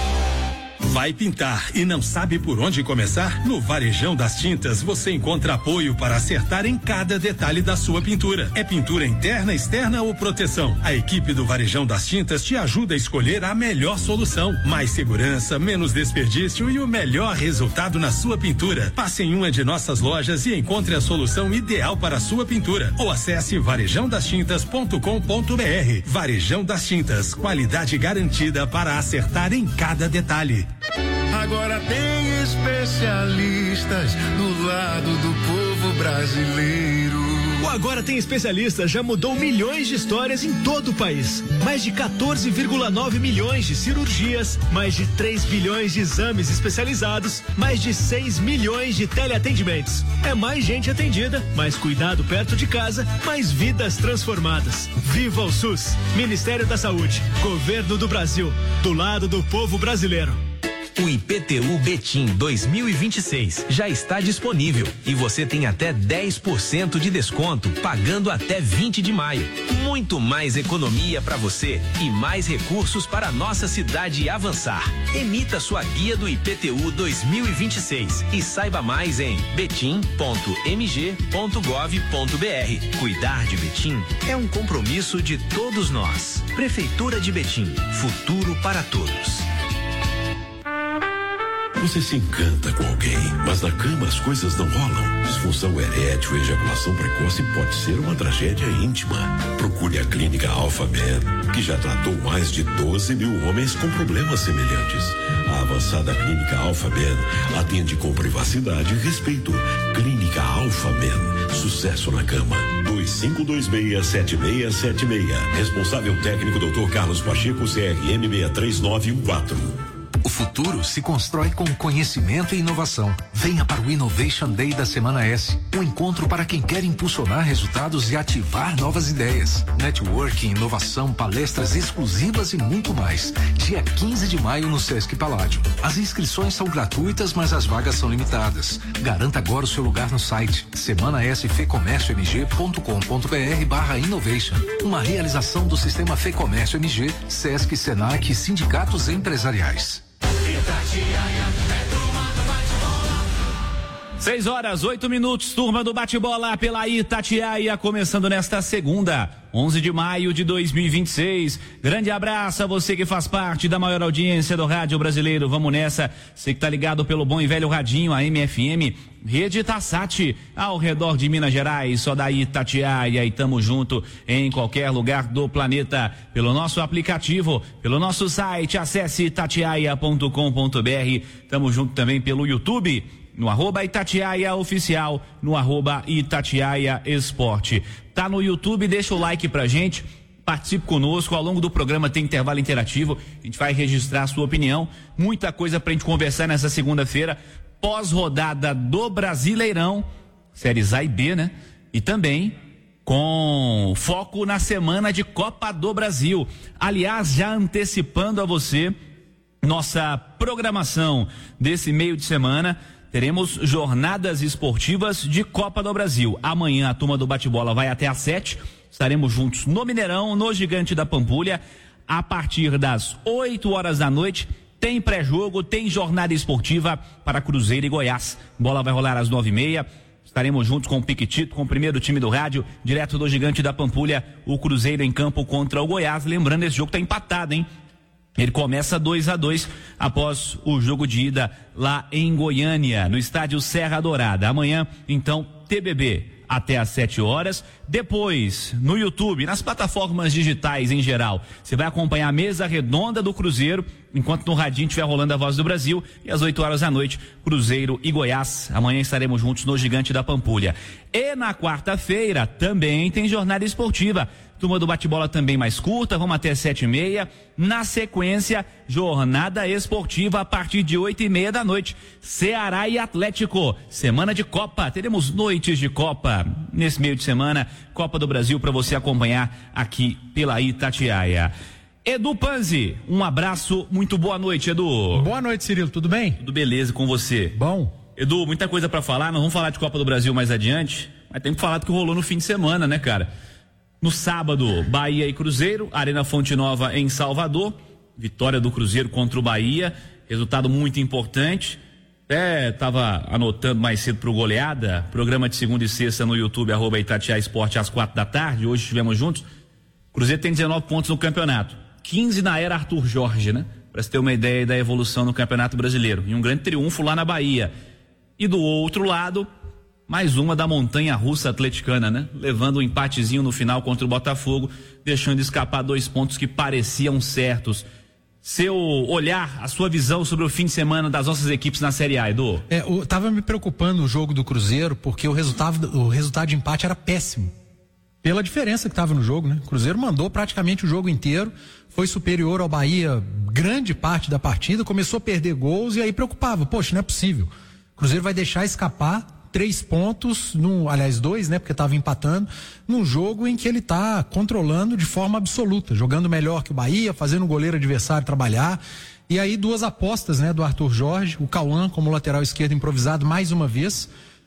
Speaker 5: Vai pintar e não sabe por onde começar? No Varejão das Tintas você encontra apoio para acertar em cada detalhe da sua pintura. É pintura interna, externa ou proteção? A equipe do Varejão das Tintas te ajuda a escolher a melhor solução. Mais segurança, menos desperdício e o melhor resultado na sua pintura. Passe em uma de nossas lojas e encontre a solução ideal para a sua pintura. Ou acesse varejão das tintas ponto com ponto br. Varejão das Tintas, qualidade garantida para acertar em cada detalhe.
Speaker 2: Agora tem especialistas do lado do povo brasileiro.
Speaker 25: O Agora Tem Especialistas já mudou milhões de histórias em todo o país. Mais de quatorze vírgula nove milhões de cirurgias, mais de três bilhões de exames especializados, mais de seis milhões de teleatendimentos. É mais gente atendida, mais cuidado perto de casa, mais vidas transformadas. Viva o SUS! Ministério da Saúde, Governo do Brasil, do lado do povo brasileiro.
Speaker 8: O I P T U Betim dois mil e vinte e seis já está disponível e você tem até dez por cento de desconto pagando até vinte de maio. Muito mais economia para você e mais recursos para a nossa cidade avançar. Emita sua guia do I P T U dois mil e vinte e seis e saiba mais em betim ponto m g ponto gov ponto br. Cuidar de Betim é um compromisso de todos nós. Prefeitura de Betim, futuro para todos.
Speaker 16: Você se encanta com alguém, mas na cama as coisas não rolam. Disfunção erétil e ejaculação precoce pode ser uma tragédia íntima. Procure a Clínica Alpha Man, que já tratou mais de doze mil homens com problemas semelhantes. A avançada Clínica Alpha Man atende com privacidade e respeito. Clínica Alpha Man, sucesso na cama. dois cinco dois seis, sete seis sete seis. Responsável técnico doutor Carlos Pacheco, C R M seis três nove um quatro.
Speaker 12: O futuro se constrói com conhecimento e inovação. Venha para o Innovation Day da Semana S, um encontro para quem quer impulsionar resultados e ativar novas ideias. Networking, inovação, palestras exclusivas e muito mais. Dia quinze de maio no Sesc Paládio. As inscrições são gratuitas, mas as vagas são limitadas. Garanta agora o seu lugar no site semana s fecomércio m g ponto com ponto br barra innovation. Uma realização do Sistema Fecomércio M G, Sesc, Senac e sindicatos empresariais.
Speaker 1: Seis horas, oito minutos, turma do bate-bola pela Itatiaia, começando nesta segunda, onze de maio de dois mil e vinte e seis. Grande abraço a você que faz parte da maior audiência do rádio brasileiro. Vamos nessa, você que tá ligado pelo bom e velho radinho, a M F M, Rede Tassat, ao redor de Minas Gerais, só da Itatiaia, e tamo junto em qualquer lugar do planeta, pelo nosso aplicativo, pelo nosso site, acesse itatiaia ponto com ponto br. Tamo junto também pelo YouTube, no arroba Itatiaia Oficial, no arroba Itatiaia Esporte. Tá no YouTube, deixa o like pra gente, Participe conosco, ao longo do programa tem intervalo interativo, a gente vai registrar a sua opinião, muita coisa pra gente conversar nessa segunda-feira, pós-rodada do Brasileirão, séries A e B, né? E também com foco na semana de Copa do Brasil. Aliás, já antecipando a você nossa programação desse meio de semana, teremos jornadas esportivas de Copa do Brasil. Amanhã a turma do bate-bola vai até às sete. Estaremos juntos no Mineirão, no Gigante da Pampulha, a partir das oito horas da noite. Tem pré-jogo, tem jornada esportiva para Cruzeiro e Goiás. Bola vai rolar às nove e meia. Estaremos juntos com o Piquitito, com o primeiro time do rádio, direto do Gigante da Pampulha, o Cruzeiro em campo contra o Goiás. Lembrando, esse jogo está empatado, hein? Ele começa dois a dois após o jogo de ida lá em Goiânia, no estádio Serra Dourada. Amanhã, então, T B B até às sete horas. Depois, no YouTube, nas plataformas digitais em geral, você vai acompanhar a mesa redonda do Cruzeiro, enquanto no radinho estiver rolando a Voz do Brasil. E às oito horas da noite, Cruzeiro e Goiás. Amanhã estaremos juntos no Gigante da Pampulha. E na quarta-feira também tem jornada esportiva. Turma do bate-bola também mais curta, vamos até sete e meia. Na sequência, jornada esportiva a partir de oito e meia da noite. Ceará e Atlético, semana de Copa, teremos noites de Copa nesse meio de semana. Copa do Brasil para você acompanhar aqui pela Itatiaia. Edu Panzi, um abraço, muito boa noite, Edu.
Speaker 4: Boa noite, Cirilo, tudo bem?
Speaker 1: Tudo beleza com você?
Speaker 4: Bom.
Speaker 1: Edu, muita coisa para falar, nós vamos falar de Copa do Brasil mais adiante, mas tem que falar do que rolou no fim de semana, né, cara? No sábado, Bahia e Cruzeiro, Arena Fonte Nova em Salvador, vitória do Cruzeiro contra o Bahia, resultado muito importante. Até estava anotando mais cedo pro Goleada, programa de segunda e sexta no YouTube, arroba Itatiaia Esporte às quatro da tarde, hoje estivemos juntos. Cruzeiro tem dezenove pontos no campeonato, quinze na era Arthur Jorge, né? Para você ter uma ideia da evolução no Campeonato Brasileiro. E um grande triunfo lá na Bahia. E do outro lado, mais uma da montanha russa atleticana, né? Levando um empatezinho no final contra o Botafogo, deixando escapar dois pontos que pareciam certos. Seu olhar, a sua visão sobre o fim de semana das nossas equipes na Série A, Edu?
Speaker 4: É, eu tava me preocupando o jogo do Cruzeiro, porque o resultado, o resultado de empate era péssimo. Pela diferença que estava no jogo, né? O Cruzeiro mandou praticamente o jogo inteiro, foi superior ao Bahia grande parte da partida, começou a perder gols e aí preocupava. Poxa, não é possível. O Cruzeiro vai deixar escapar três pontos, num, aliás dois, né, porque estava empatando, num jogo em que ele está controlando de forma absoluta, jogando melhor que o Bahia, fazendo o goleiro adversário trabalhar. E aí duas apostas, né, do Arthur Jorge, o Cauã como lateral esquerdo improvisado mais uma vez,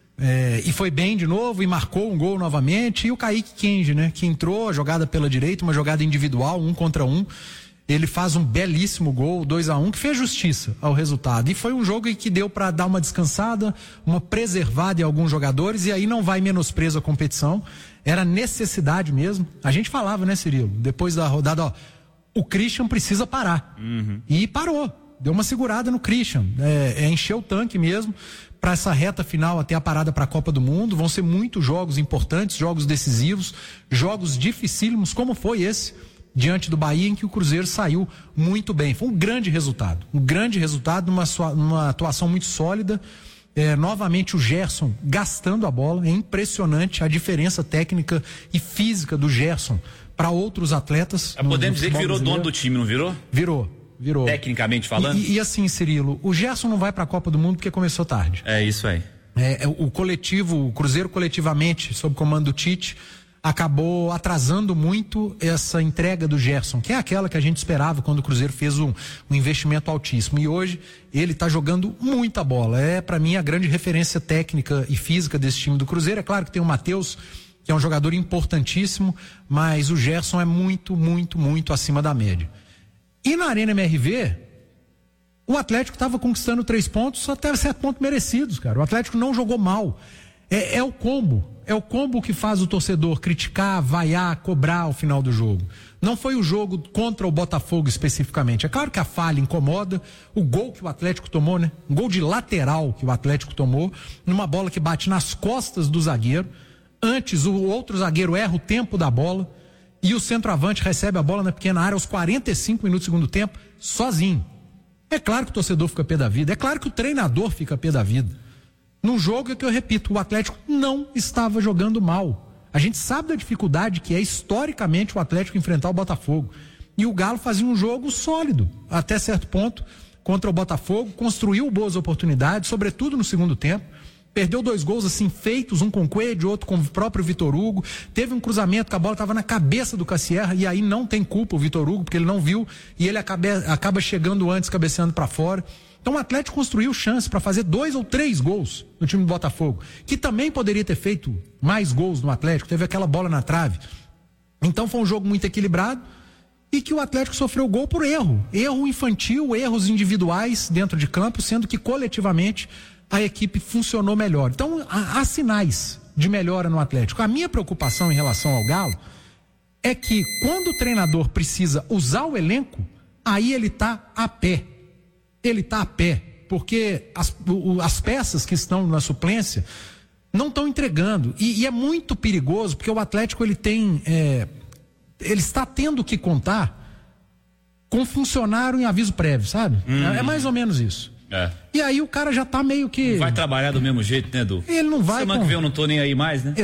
Speaker 4: é, e foi bem de novo e marcou um gol novamente, e o Kaique Kenji, né, que entrou, a jogada pela direita, uma jogada individual, um contra um. Ele faz um belíssimo gol, dois a um, que fez justiça ao resultado. E foi um jogo em que deu para dar uma descansada, uma preservada em alguns jogadores, e aí não vai menosprezo a competição. Era necessidade mesmo. A gente falava, né, Cirilo? Depois da rodada, ó, o Christian precisa parar. Uhum. E parou. Deu uma segurada no Christian. É, é encher o tanque mesmo para essa reta final até a parada para a Copa do Mundo. Vão ser muitos jogos importantes, jogos decisivos, jogos dificílimos, como foi esse diante do Bahia, em que o Cruzeiro saiu muito bem. Foi um grande resultado, um grande resultado, numa, numa atuação muito sólida. É, novamente o Gerson gastando a bola, é impressionante a diferença técnica e física do Gerson para outros atletas.
Speaker 1: Ah, podemos dizer que virou dono do time, não virou?
Speaker 4: Virou, virou.
Speaker 1: Tecnicamente falando?
Speaker 4: E, e assim, Cirilo, o Gerson não vai para a Copa do Mundo porque começou tarde.
Speaker 1: É isso aí.
Speaker 4: É, o coletivo, o Cruzeiro coletivamente, sob comando do Tite, acabou atrasando muito essa entrega do Gerson, que é aquela que a gente esperava quando o Cruzeiro fez um, um investimento altíssimo. E hoje ele está jogando muita bola. É, para mim, a grande referência técnica e física desse time do Cruzeiro. É claro que tem o Matheus, que é um jogador importantíssimo, mas o Gerson é muito, muito, muito acima da média. E na Arena M R V, o Atlético estava conquistando três pontos, até certo ponto merecidos, cara. O Atlético não jogou mal. É, é o combo. É o combo que faz o torcedor criticar, vaiar, cobrar ao final do jogo. Não foi o jogo contra o Botafogo especificamente. É claro que a falha incomoda, o gol que o Atlético tomou, né? Um gol de lateral que o Atlético tomou, numa bola que bate nas costas do zagueiro. Antes, o outro zagueiro erra o tempo da bola e o centroavante recebe a bola na pequena área aos quarenta e cinco minutos do segundo tempo, sozinho. É claro que o torcedor fica pé da vida, é claro que o treinador fica pé da vida. Num jogo é que eu repito, o Atlético não estava jogando mal. A gente sabe da dificuldade que é historicamente o Atlético enfrentar o Botafogo. E o Galo fazia um jogo sólido, até certo ponto, contra o Botafogo, construiu boas oportunidades, sobretudo no segundo tempo. Perdeu dois gols assim feitos, um com o Coelho, outro com o próprio Vitor Hugo. Teve um cruzamento que a bola estava na cabeça do Cassierra e aí não tem culpa o Vitor Hugo, porque ele não viu e ele acaba, acaba chegando antes, cabeceando para fora. Então o Atlético construiu chance para fazer dois ou três gols no time do Botafogo, que também poderia ter feito mais gols no Atlético, teve aquela bola na trave. Então foi um jogo muito equilibrado e que o Atlético sofreu gol por erro, erro infantil, erros individuais dentro de campo, sendo que coletivamente a equipe funcionou melhor. Então há, há sinais de melhora no Atlético. A minha preocupação em relação ao Galo é que quando o treinador precisa usar o elenco, aí ele está a pé. Ele está a pé, porque as, o, as peças que estão na suplência não estão entregando. E, e é muito perigoso, porque o Atlético ele tem. É, ele está tendo que contar com funcionário em aviso prévio, sabe? Hum. É, é mais ou menos isso.
Speaker 1: É.
Speaker 4: E aí o cara já tá meio que.
Speaker 1: Não vai trabalhar do mesmo jeito, né, Edu?
Speaker 4: Ele não vai.
Speaker 1: Semana
Speaker 4: com...
Speaker 1: que vem eu não tô nem aí mais, né?